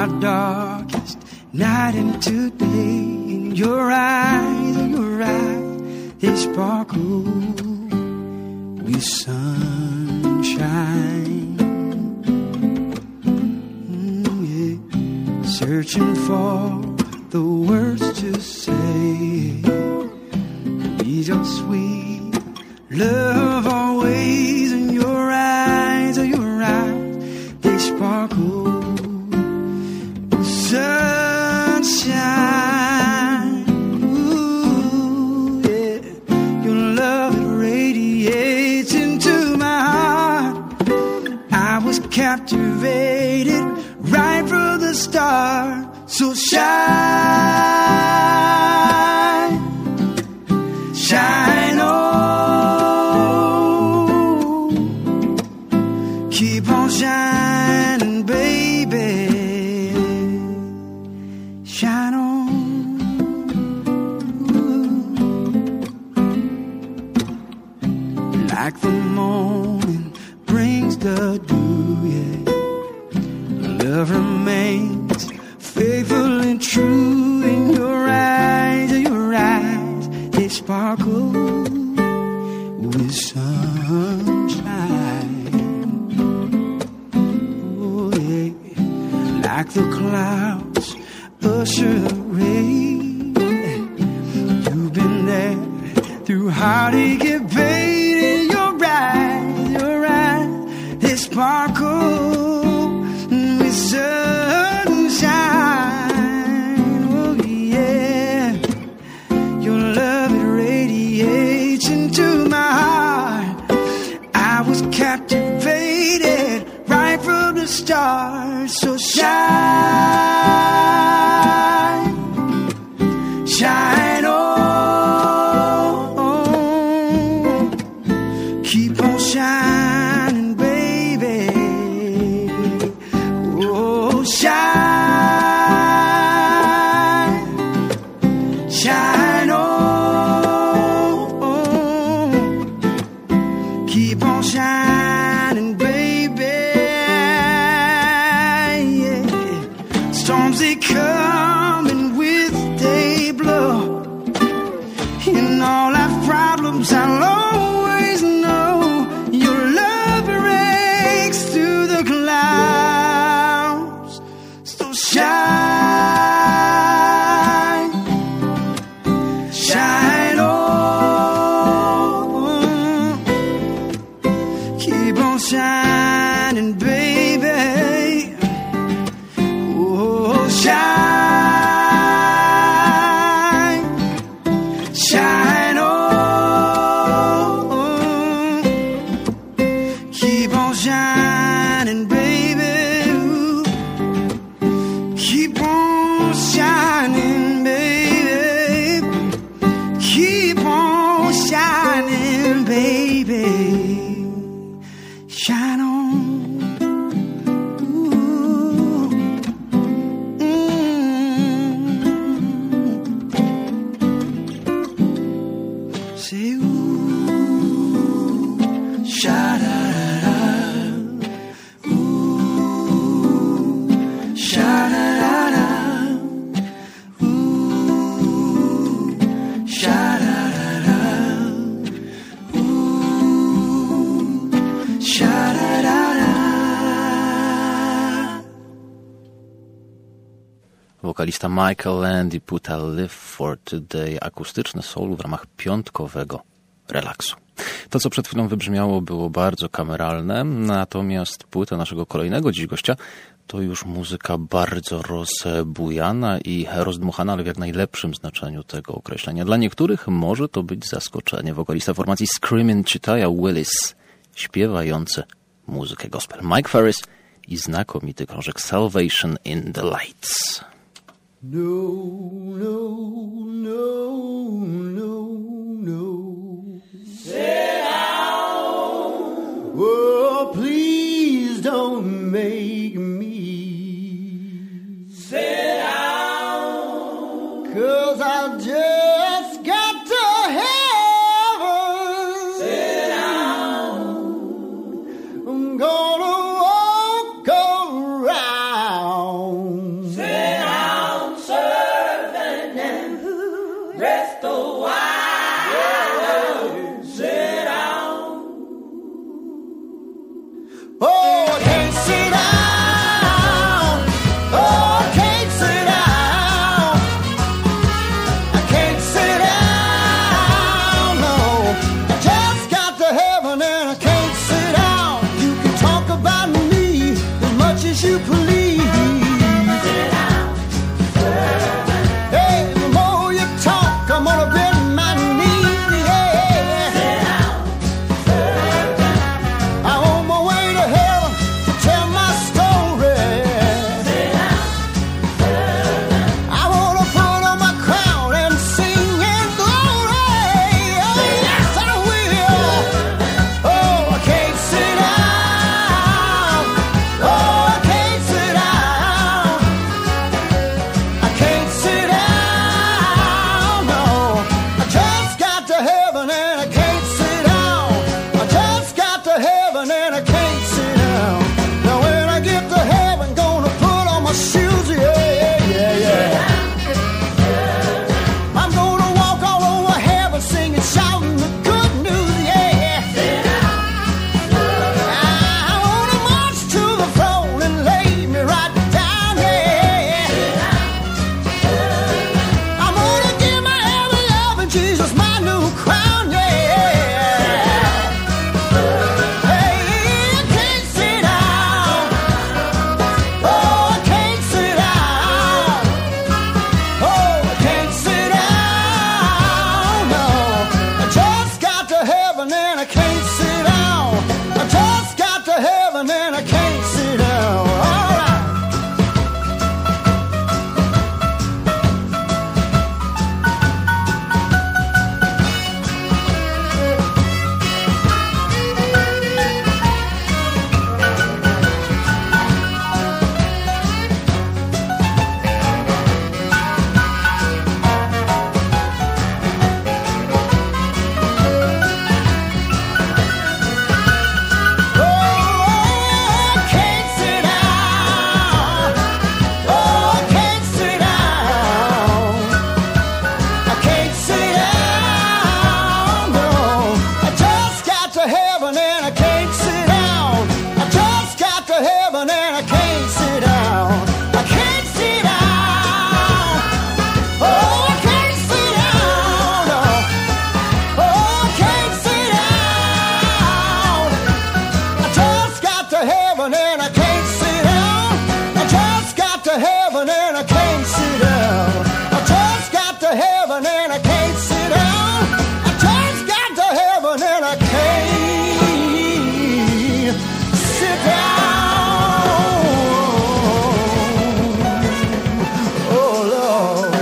my darkest night into day. In your eyes, in your eyes, they sparkle with sunshine. Mm, yeah. Searching for the words to say. These are sweet love always in your eyes, in your eyes, they sparkle with sunshine. Ooh, yeah. Your love radiates into my heart. I was captivated right from the start. So shine, shine on, keep on shining, baby, shine on. Like the morning brings the dew, yeah. Love remains faithful and true in your eyes, in your eyes, they sparkle with sunshine. Oh yeah, like the clouds usher the rain. You've been there through heartache and pain. In your eyes, your eyes, they sparkle with sunshine. Oh yeah, your love it radiates into my heart. I was captivated right from the start. So shine, shine on, keep on shining, baby. Oh, shine, shine on, keep on shining, baby. Yeah. Storms they come and with they blow. In all our problems, I'll always know your love breaks through the clouds. So shine, shine on, keep on shining, baby. Oh, shine, shine on, keep on shining, baby. Ooh, keep on shining, baby. Keep on shining, baby. Shine on. Ooh. Mm. Say ooh, sha-da-da-da. Ooh, sha-da-da-da. Ooh, sha-da-da-da. Ooh, sha-da-da-da. Wokalista Michael Land i Put a Live for Today. Akustyczne soul w ramach piątkowego relaksu. To, co przed chwilą wybrzmiało, było bardzo kameralne, natomiast płyta naszego kolejnego dziś gościa to już muzyka bardzo rozbujana i rozdmuchana, ale w jak najlepszym znaczeniu tego określenia. Dla niektórych może to być zaskoczenie. Wokalista formacji Screamin' Chitaya Willis, śpiewający muzykę gospel. Mike Ferris i znakomity krążek Salvation in the Lights. No, no, no, no, no. Sit down. Oh, please don't make me sit down. 'Cause I just got to heaven. Sit down. I'm gonna walk around. as you please. Hey, the more you talk, I'm gonna bend my knee. Yeah. I'm on my way to heaven to tell my story. I wanna put on my crown and sing in glory. Oh, yes, I will. Oh, I can't sit down. Oh, I can't sit down. I can't sit down. No, I just got to heaven and I can't sit down. I just got to heaven and I can't sit down. Now when I get to heaven, gonna put on my shoes. Yeah, yeah, yeah. I'm gonna walk all over heaven singing, shouting the good news. Yeah. I wanna march to the throne and lay me right down. Yeah. I'm gonna give my every love and Jesus my new crown. Yeah. Hey, I can't sit down. Oh, I can't sit down. Oh, I can't sit down. No, I just got to heaven and I can't sit down. I just got to heaven and I can't sit down. All right. Oh, I can't sit down. Oh, I can't sit down. I can't sit down. No, I just got to heaven and I can't sit down. I just got to heaven and I can't sit down. I can't sit down. Oh, I can't sit down. No. Oh, I can't sit down. I just got to heaven and I can't sit down. I just got to heaven and I can't sit down. I just got to heaven and I can't sit down. I just got to heaven and I can't sit down. Oh, Lord.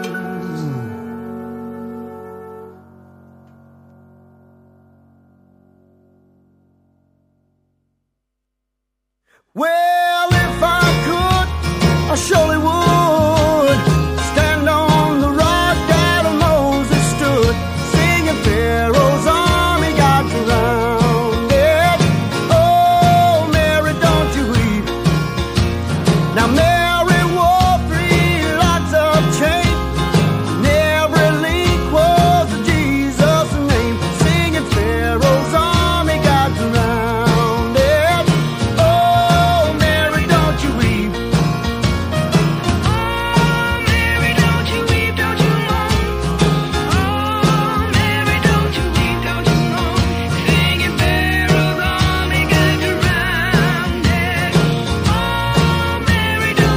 Well, if I could, I surely would stand on the rock that Moses stood, singing Pharaoh's army got drowned. Oh, Mary, don't you weep. Now Mary wore three lots of chain, and every link was a Jesus name, singing Pharaoh's army got drowned. Oh, Mary, don't you weep. Oh, Mary, don't you weep, don't you mourn. Oh, Mary, don't you weep, don't you mourn, singing Pharaoh's army got drowned. Oh, Mary, don't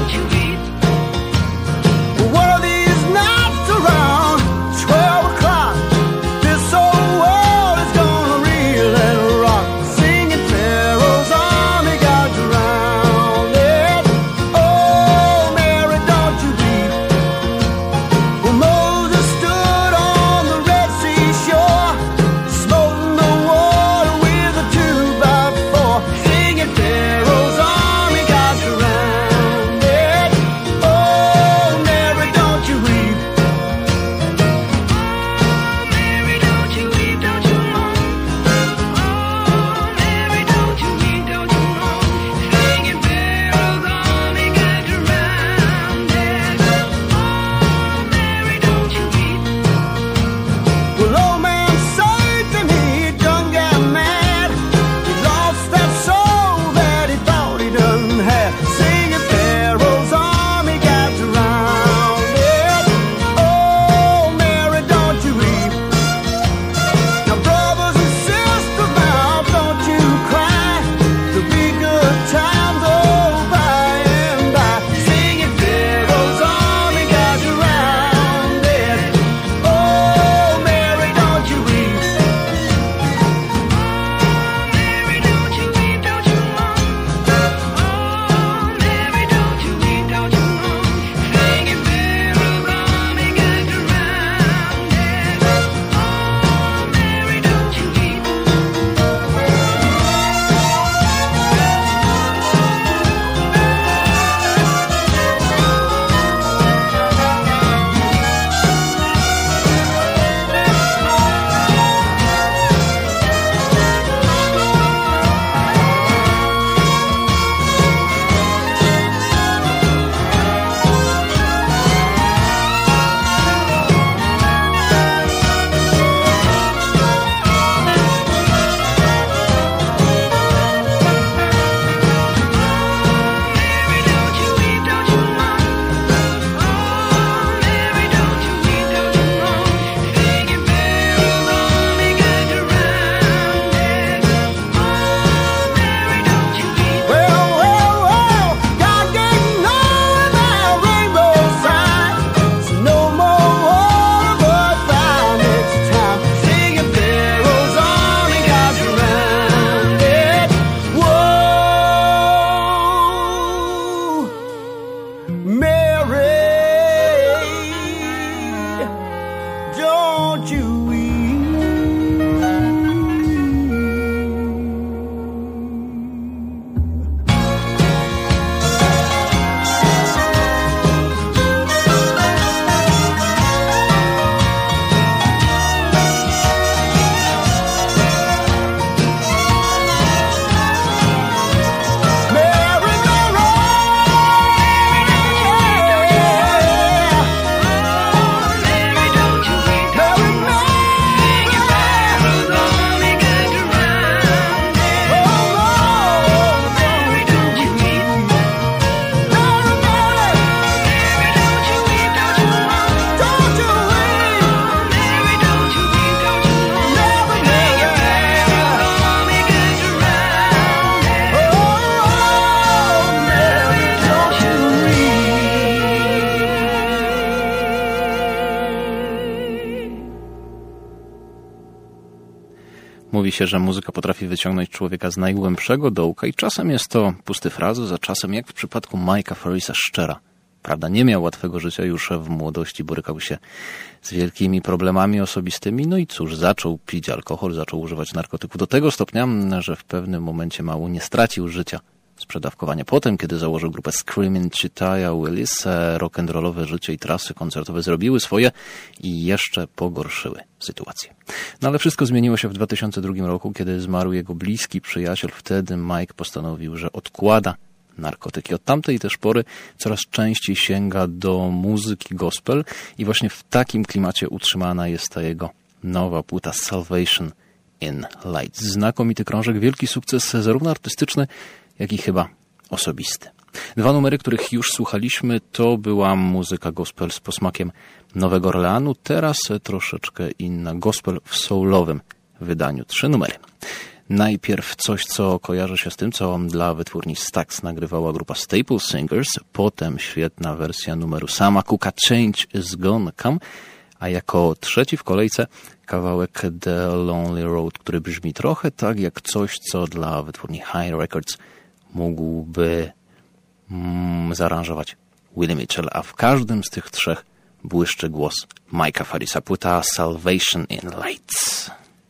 Mówi się, że muzyka potrafi wyciągnąć człowieka z najgłębszego dołka i czasem jest to pusty frazy, za czasem, jak w przypadku Mike'a Ferrisa, szczera. Prawda, nie miał łatwego życia, już w młodości borykał się z wielkimi problemami osobistymi, no i cóż, zaczął pić alkohol, zaczął używać narkotyków do tego stopnia, że w pewnym momencie mało nie stracił życia z przedawkowania. Potem, kiedy założył grupę Screamin' Cheetah Willis, rock'n'rollowe życie i trasy koncertowe zrobiły swoje i jeszcze pogorszyły sytuację. No ale wszystko zmieniło się w dwa tysiące drugim roku, kiedy zmarł jego bliski przyjaciel. Wtedy Mike postanowił, że odkłada narkotyki. Od tamtej też pory coraz częściej sięga do muzyki gospel i właśnie w takim klimacie utrzymana jest ta jego nowa płyta Salvation in Light. Znakomity krążek, wielki sukces zarówno artystyczny, jak i chyba osobisty. Dwa numery, których już słuchaliśmy, to była muzyka gospel z posmakiem Nowego Orleanu, teraz troszeczkę inna, gospel w soulowym wydaniu. Trzy numery. Najpierw coś, co kojarzy się z tym, co dla wytwórni Stax nagrywała grupa Staple Singers, potem świetna wersja numeru Sama Cooka Change is Gonna Come, a jako trzeci w kolejce kawałek The Lonely Road, który brzmi trochę tak jak coś, co dla wytwórni High Records mógłby mm, zaaranżować Willie Mitchell, a w każdym z tych trzech błyszczy głos Mike'a Ferrisa. Płyta Salvation in Lights.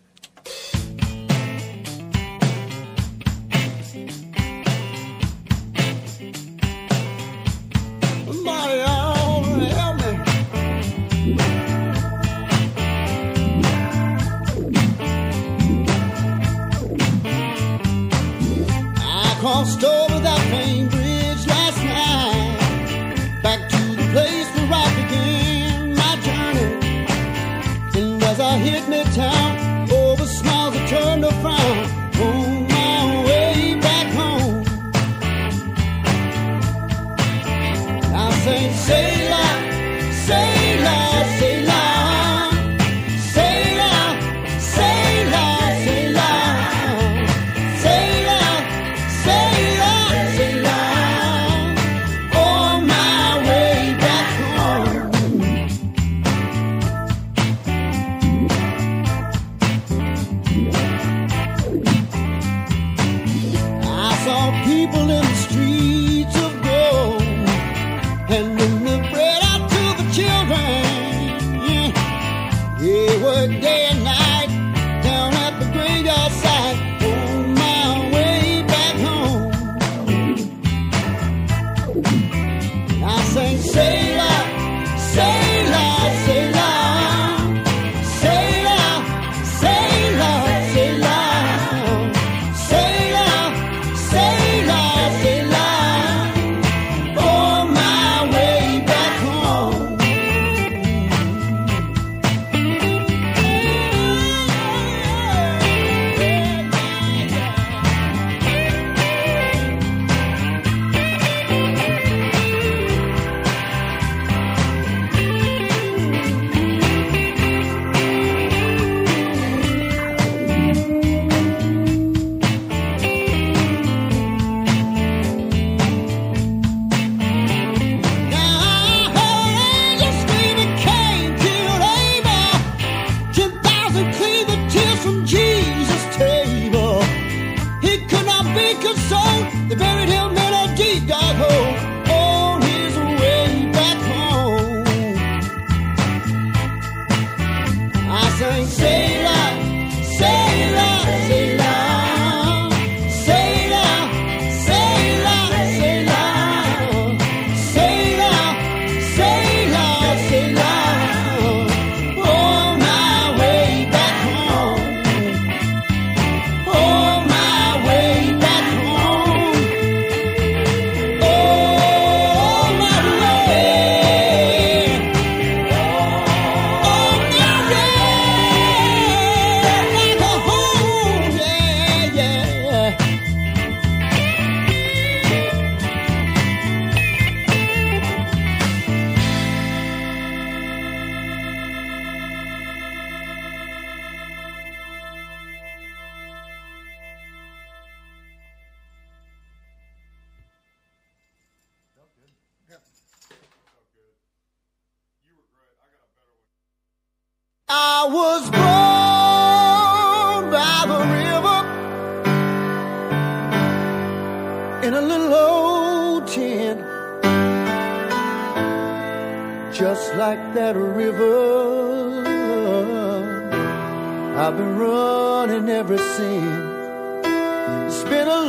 Crossed over that main bridge last night, back to the place where I began my journey. And as I hit Midtown, over smiles I turned to frown on my way back home. I say, say la, say la, say la. I was born by the just like that river. I've been running ever since. It's been a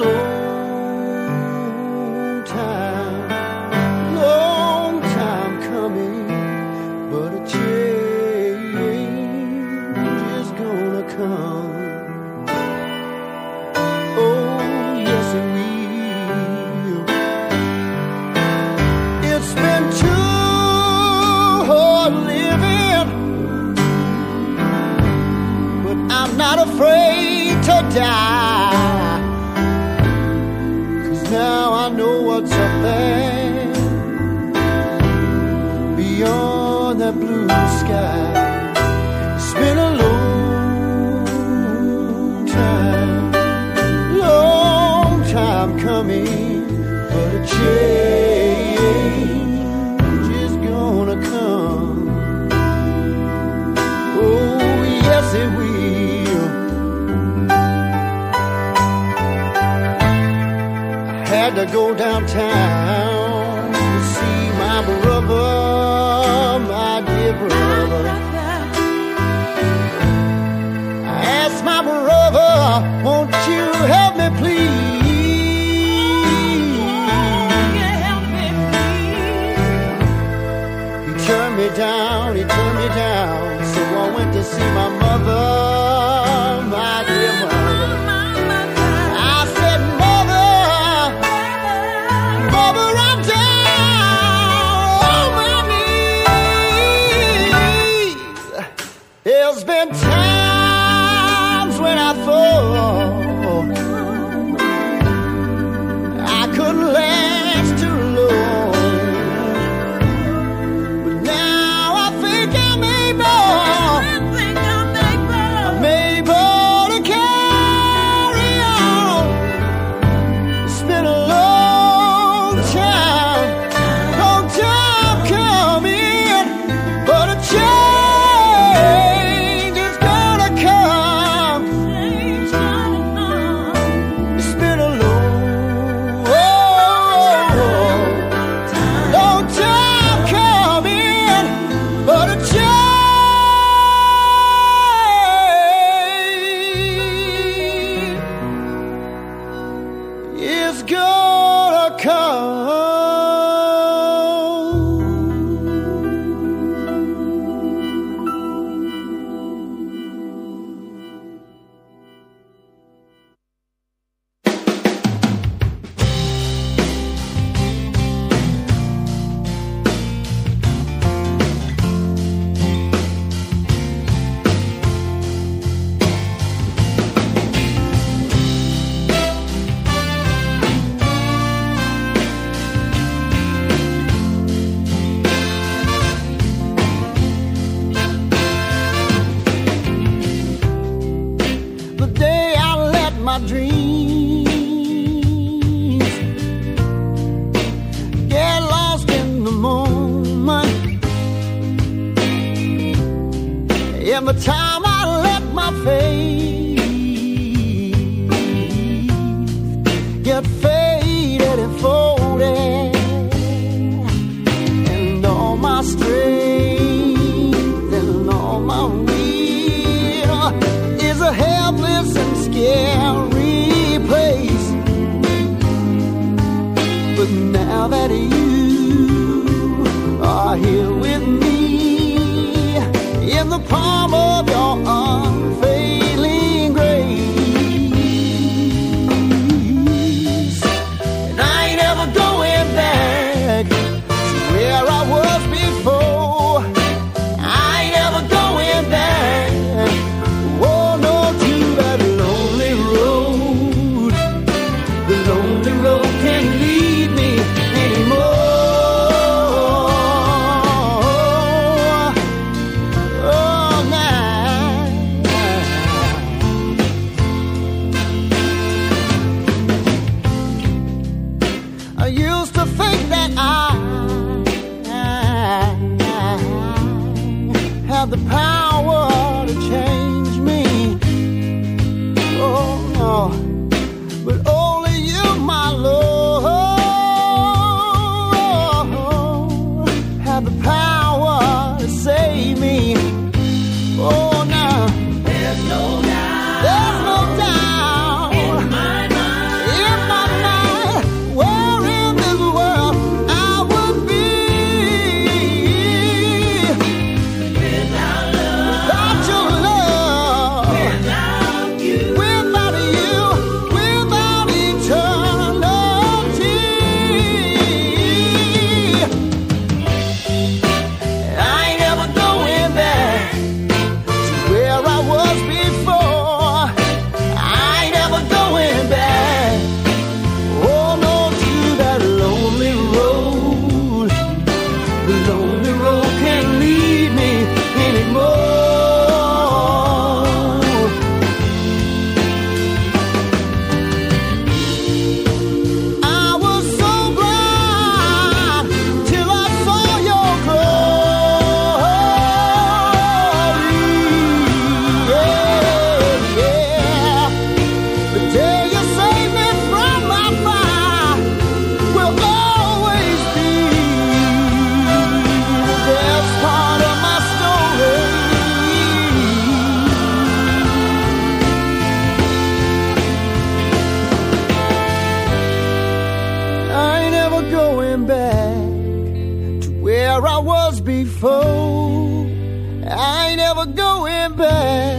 long time, long time coming, but a change is gonna come. Oh, yes it will. It's been too hard living, but I'm not afraid to die, 'cause now I know what's up there beyond that blue sky. It's been a long time, long time coming, but a change is gonna come. Oh, yes it will. I had to go downtown to see my brother, my dear brother. I asked my brother, won't you help me please? He turned me down, he turned me down, so I went to see my mother, my dear mother. I said, mother, mother, I'm down on my knees. There's been times when I thought I couldn't last too long, but now I think I'm able, I'm able to carry on. It's been a long time, long time coming, but a change is gonna come. It's been a long, long time coming, but a change is gonna come. The day I let my dreams get lost in the moment, every time I let my faith get faded and folded, and all my strength and all my will is a helpless and scary place. But now that you are here with me, in the palm of your unfailing grace, and I ain't ever going back to where I was before. I ain't ever going back, oh no, to that lonely road. The lonely road can't lead me anymore. Oh, now I used to think that I had the power to change me. Oh no, but only you, my Lord, have the power where I was before. I ain't ever going back.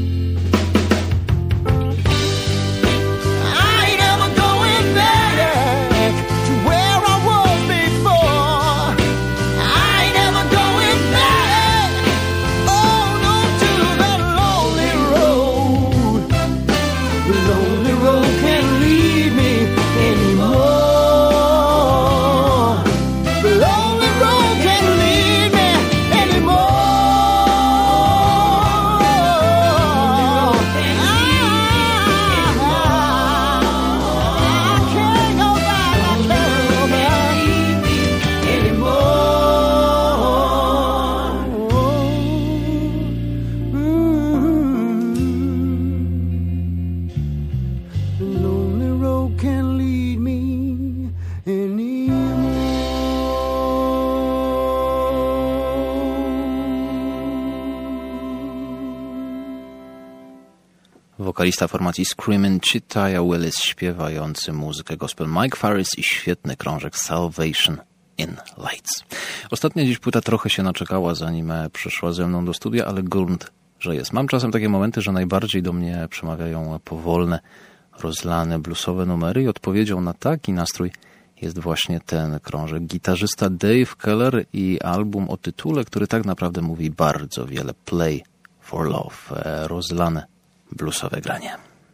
Wokalista formacji Screamin' Chitai Willis, śpiewający muzykę gospel Mike Farris i świetny krążek Salvation in Lights. Ostatnia dziś płyta trochę się naczekała, zanim przyszła ze mną do studia, ale grunt, że jest. Mam czasem takie momenty, że najbardziej do mnie przemawiają powolne, rozlane bluesowe numery i odpowiedzią na taki nastrój jest właśnie ten krążek. Gitarzysta Dave Keller i album o tytule, który tak naprawdę mówi bardzo wiele. Play for Love. Rozlane bluesowe granie.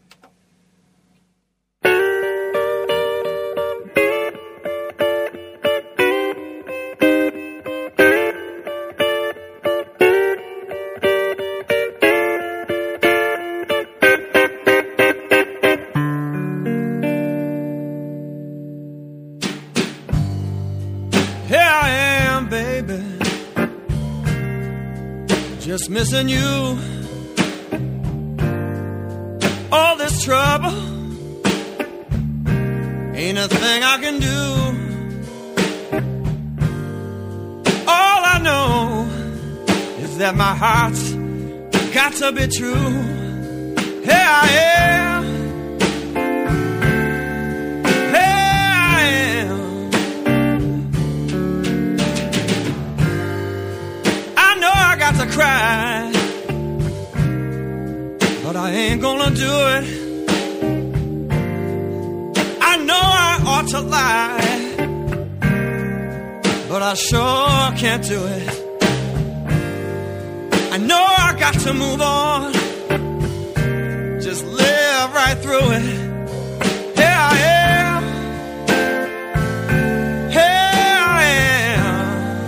Here I am, baby, just missing you. All this trouble ain't a thing I can do. All I know is that my heart's got to be true. Here I am, here I am. I know I got to cry, but I ain't gonna do it. I know I ought to lie, but I sure can't do it. I know I got to move on, just live right through it. Here I am, here I am.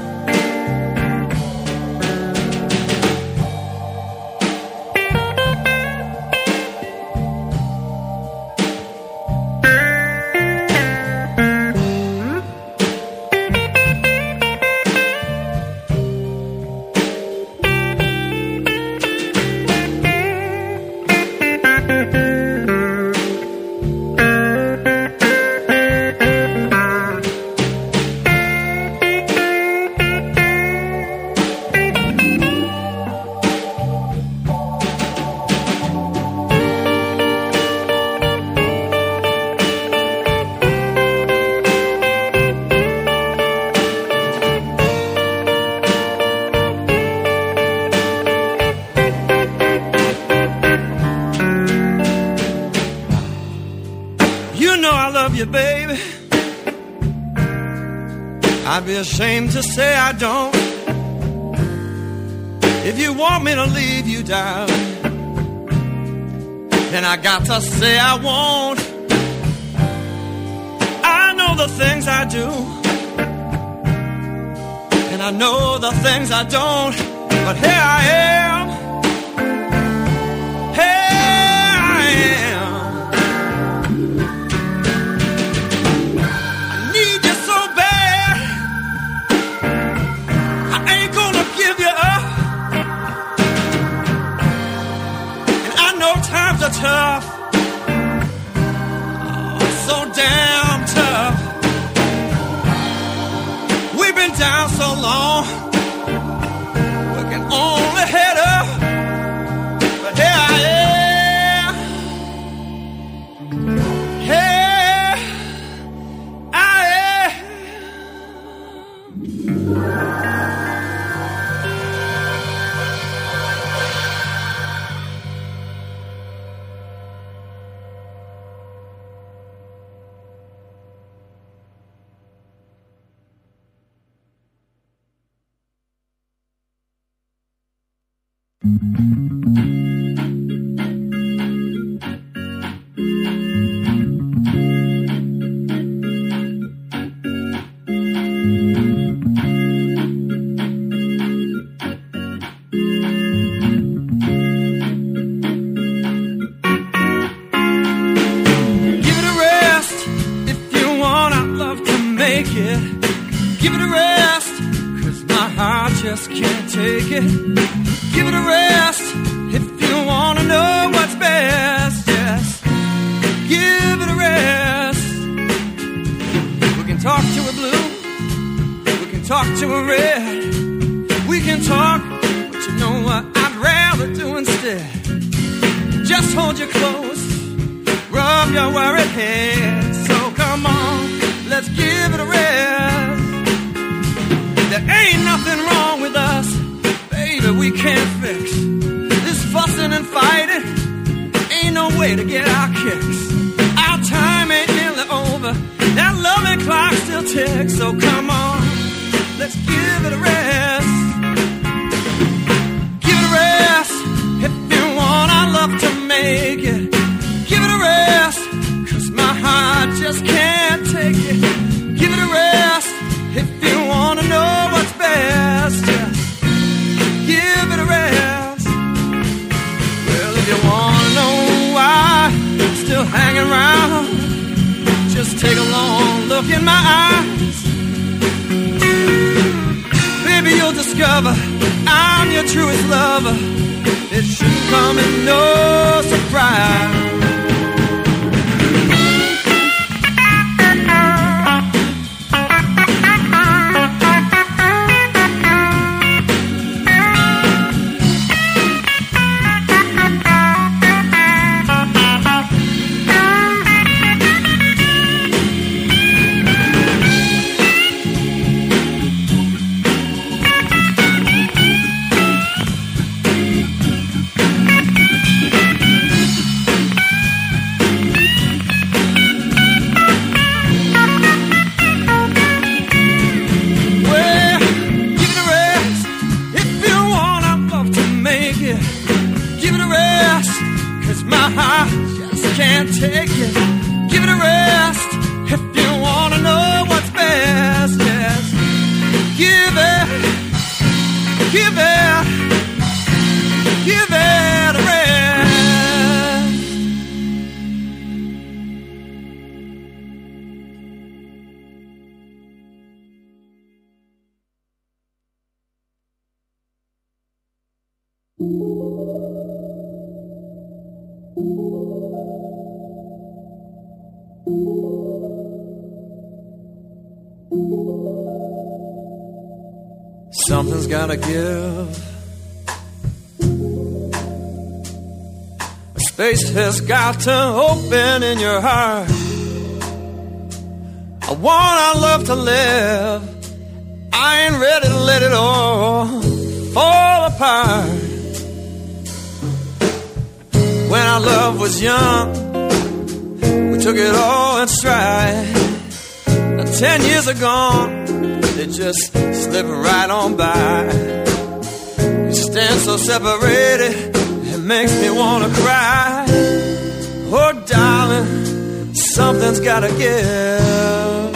You, baby, I'd be ashamed to say I don't. If you want me to leave you, darling, then I got to say I won't. I know the things I do, and I know the things I don't, but here I am, here I am. Times are tough, oh, so damn tough. We've been down so long, we can only head up. But here I am, here I am. Something's gotta give. A space has got to open in your heart. I want our love to live. I ain't ready to let it all fall apart. When our love was young, we took it all in stride. Now ten years are gone, they just slip right on by. We stand so separated, it makes me wanna cry. Oh darling, something's gotta give.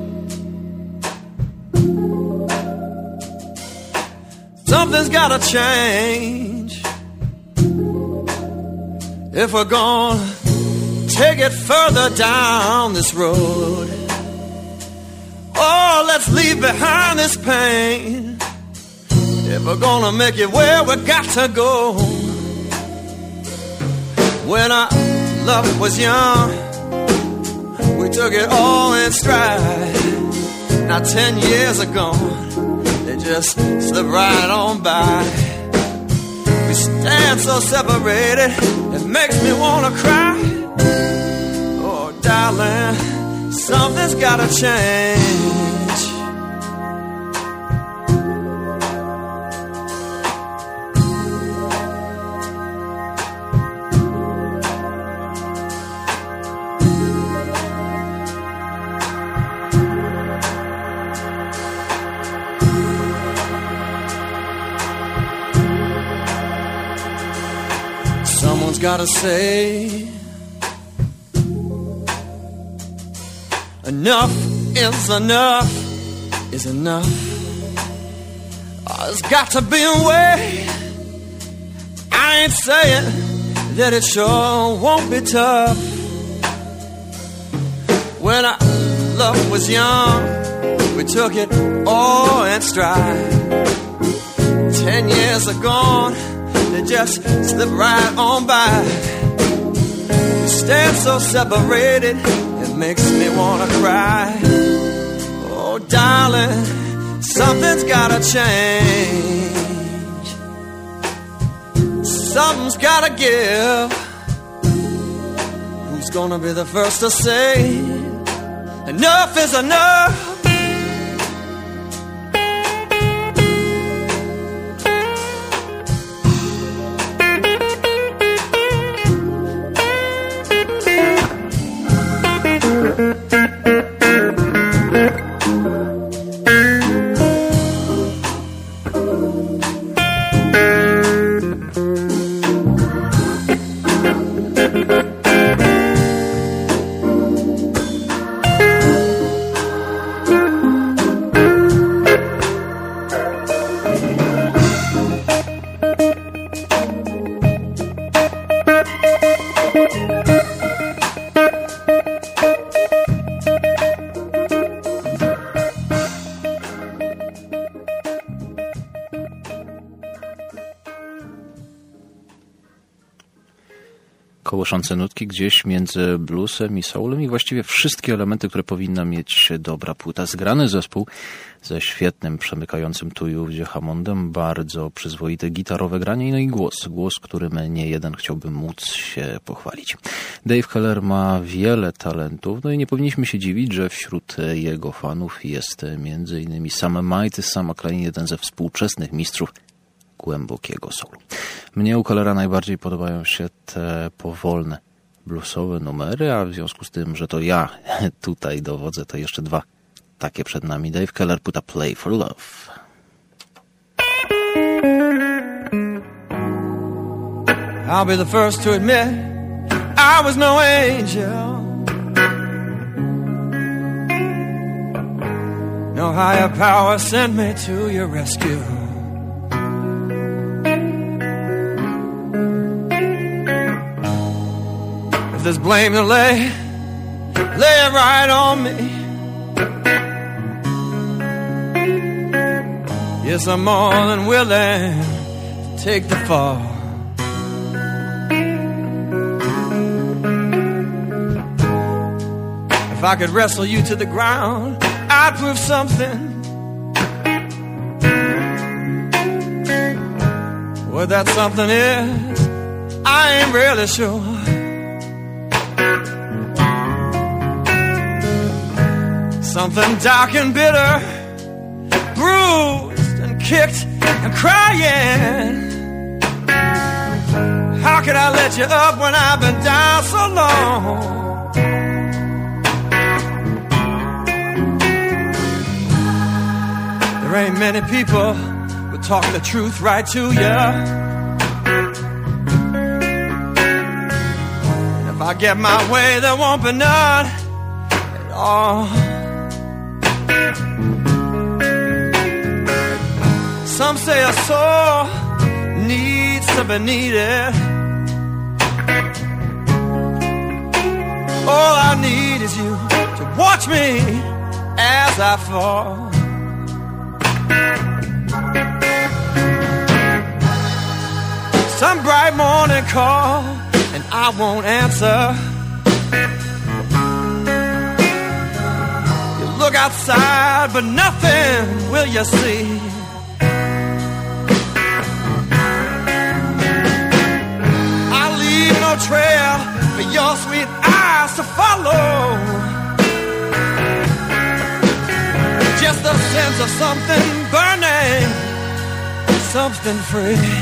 Something's gotta change if we're gonna take it further down this road. Oh, let's leave behind this pain if we're gonna make it where we got to go. When our love was young, we took it all in stride. Now ten years are gone, they just slip right on by. We stand so separated, it makes me wanna cry. Oh, darling, something's gotta change. Someone's gotta say enough is enough is enough. Oh, there's got to be a way. I ain't saying that it sure won't be tough. When our love was young, we took it all in stride. Ten years are gone, they just slip right on by. We stand so separated, it makes me wanna cry. Oh, darling, something's gotta change. Something's gotta give. Who's gonna be the first to say enough is enough? Kołyszące nutki gdzieś między bluesem i soulem i właściwie wszystkie elementy, które powinna mieć dobra płyta. Zgrany zespół ze świetnym, przemykającym tu i ówdzie Hammondem, bardzo przyzwoite gitarowe granie, no i głos. Głos, którym nie jeden chciałby móc się pochwalić. Dave Keller ma wiele talentów, no i nie powinniśmy się dziwić, że wśród jego fanów jest między innymi Sam Mighty, Sam McLean, jeden ze współczesnych mistrzów głębokiego soulu. Mnie u Kellera najbardziej podobają się te powolne, bluesowe numery, a w związku z tym, że to ja tutaj dowodzę, to jeszcze dwa takie przed nami. Dave Keller, płyta Play for Love. I'll be the first to admit I was no angel. No higher power sent me to your rescue. If there's blame to lay, lay it right on me. Yes, I'm more than willing to take the fall. If I could wrestle you to the ground, I'd prove something. What that something is, I ain't really sure. Something dark and bitter, bruised and kicked and crying. How could I let you up when I've been down so long? There ain't many people who talk the truth right to you. And if I get my way, there won't be none at all. Some say a soul needs to be needed. All I need is you to watch me as I fall. Some bright morning call and I won't answer. You look outside but nothing will you see. No trail for your sweet eyes to follow. Just the sense of something burning, something free.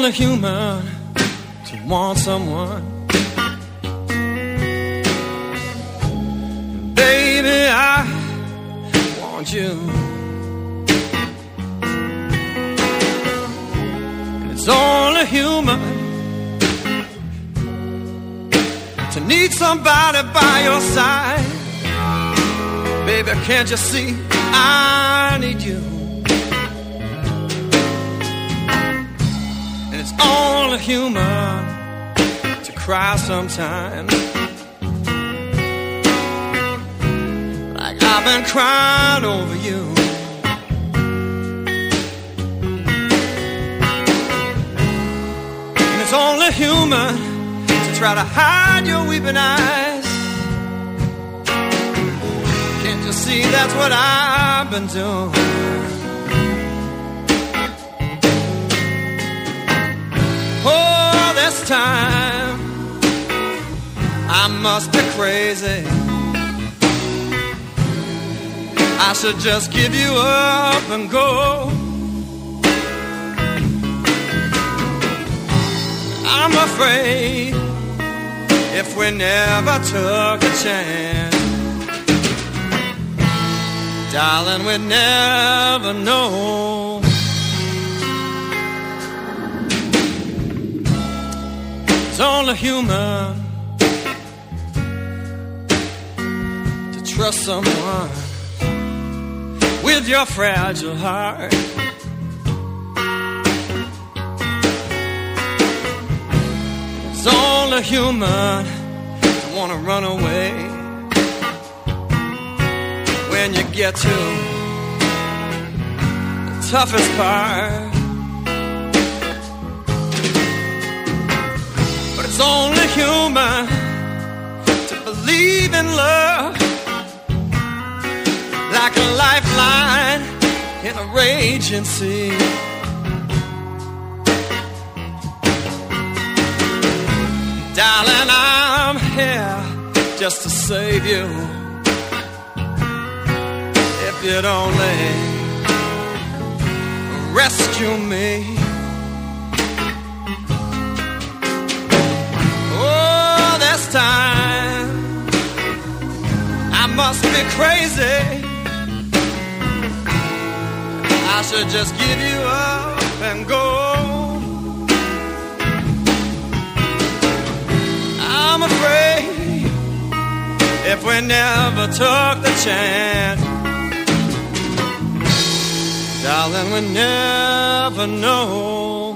only human to want someone. And baby, I want you. And it's only human to need somebody by your side. Baby, can't you see I need you? And it's only human to cry sometimes, like I've been crying over you. And it's only human to try to hide your weeping eyes. Can't you see that's what I've been doing? Oh, this time I must be crazy. I should just give you up and go. I'm afraid if we never took a chance, darling, we'd never know. It's only human to trust someone with your fragile heart. It's only human to want to run away when you get to the toughest part. But it's only human to believe in love like a lifeline in a raging sea. Darling, I'm here just to save you. If you'd only rescue me. Oh, this time I must be crazy. I should just give you up and go. I'm afraid if we never took the chance, darling, we never know.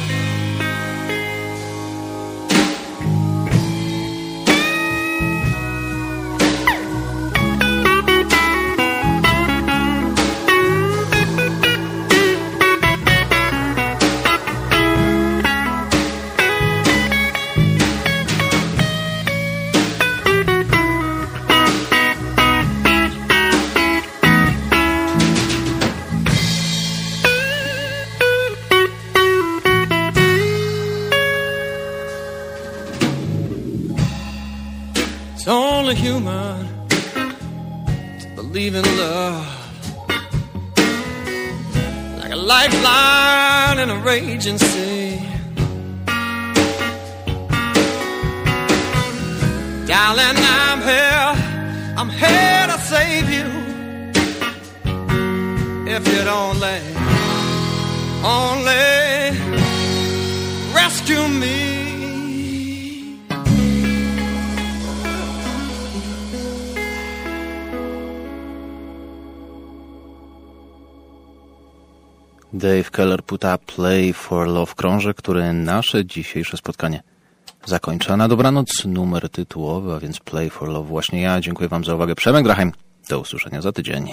Only human to believe in love like a lifeline in a raging sea. Darling, I'm here, I'm here to save you. If you'd only, only rescue me. Dave Keller puta Play for Love, krążek, który nasze dzisiejsze spotkanie zakończa. Na dobranoc numer tytułowy, a więc Play for Love. Właśnie ja. Dziękuję wam za uwagę. Przemek Drachheim. Do usłyszenia za tydzień.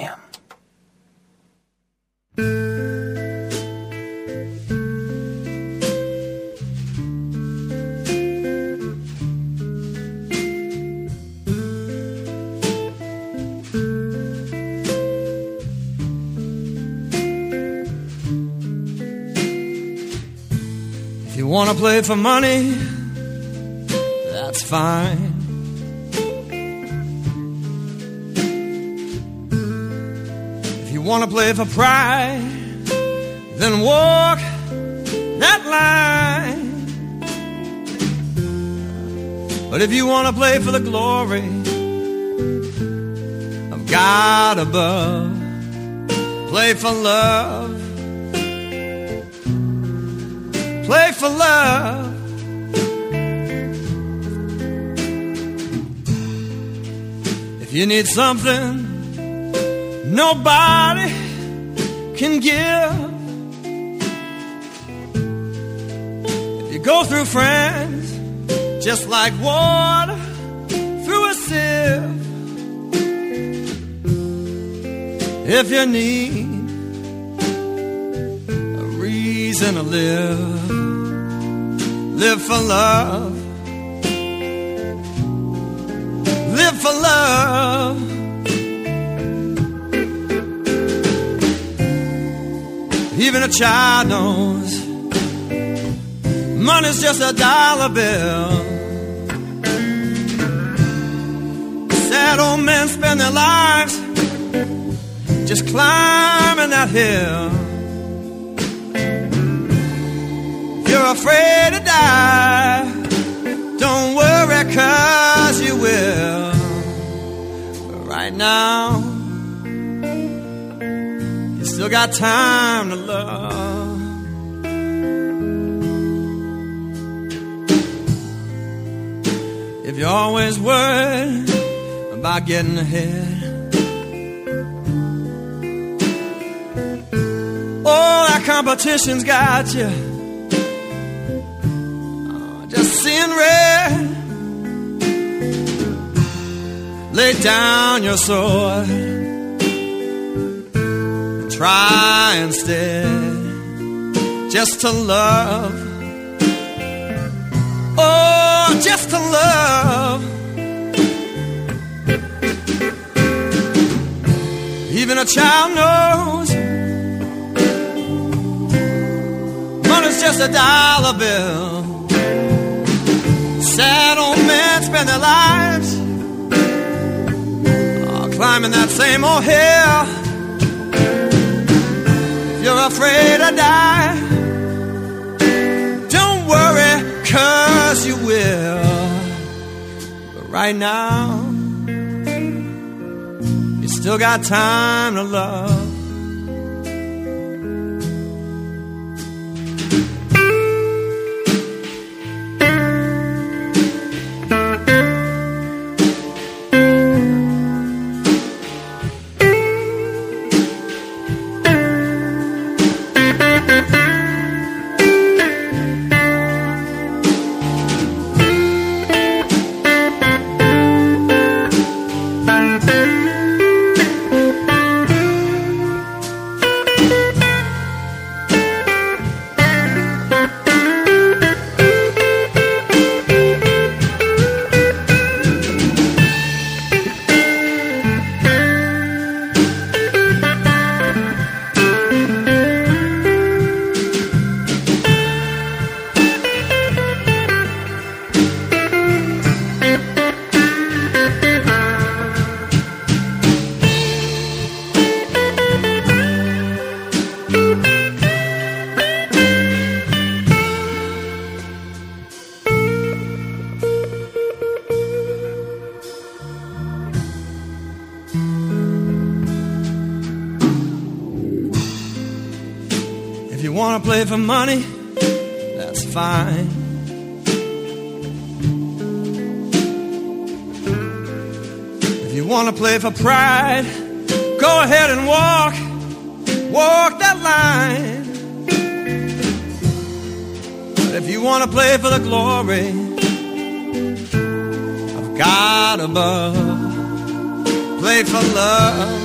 If you wanna play for money, that's fine. If you wanna play for pride, then walk that line. But if you want to play for the glory of God above, play for love, play for love. If you need something nobody can give, if you go through friends just like water through a sieve, if you need a reason to live, live for love, live for love. Even a child knows money's just a dollar bill. Sad old men spend their lives just climbing that hill. If you're afraid to die, don't worry, 'cause you will. But right now, you still got time to love. If you're always worried about getting ahead, oh, that competition's got you oh, just seeing red. Lay down your sword, try instead just to love. Oh, just to love. Even a child knows money's just a dollar bill. Sad old men spend their lives oh, climbing that same old hill. You're afraid to die, don't worry, 'cause you will. But right now, you still got time to love. If you want to play for money, that's fine. If you want to play for pride, go ahead and walk, walk that line. But if you want to play for the glory of God above, play for love,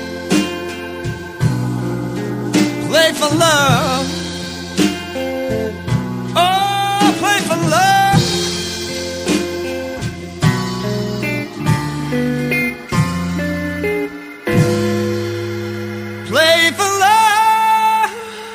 play for love. Oh, play for love. Play for love.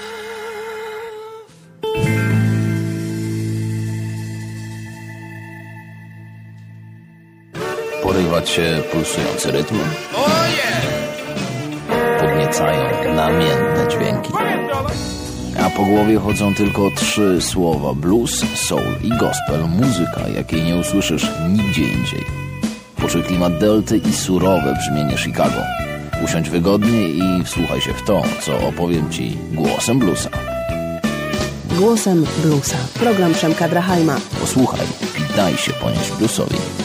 Porywać się pulsujące rytmy. Podniecają namiętne dźwięki. a po głowie chodzą tylko trzy słowa: blues, soul i gospel. Muzyka, jakiej nie usłyszysz nigdzie indziej. Poczuj klimat delty i surowe brzmienie Chicago. Usiądź wygodnie i wsłuchaj się w to, co opowiem Ci głosem bluesa. Głosem bluesa. Program Przemka Drachajma. Posłuchaj i daj się ponieść bluesowi.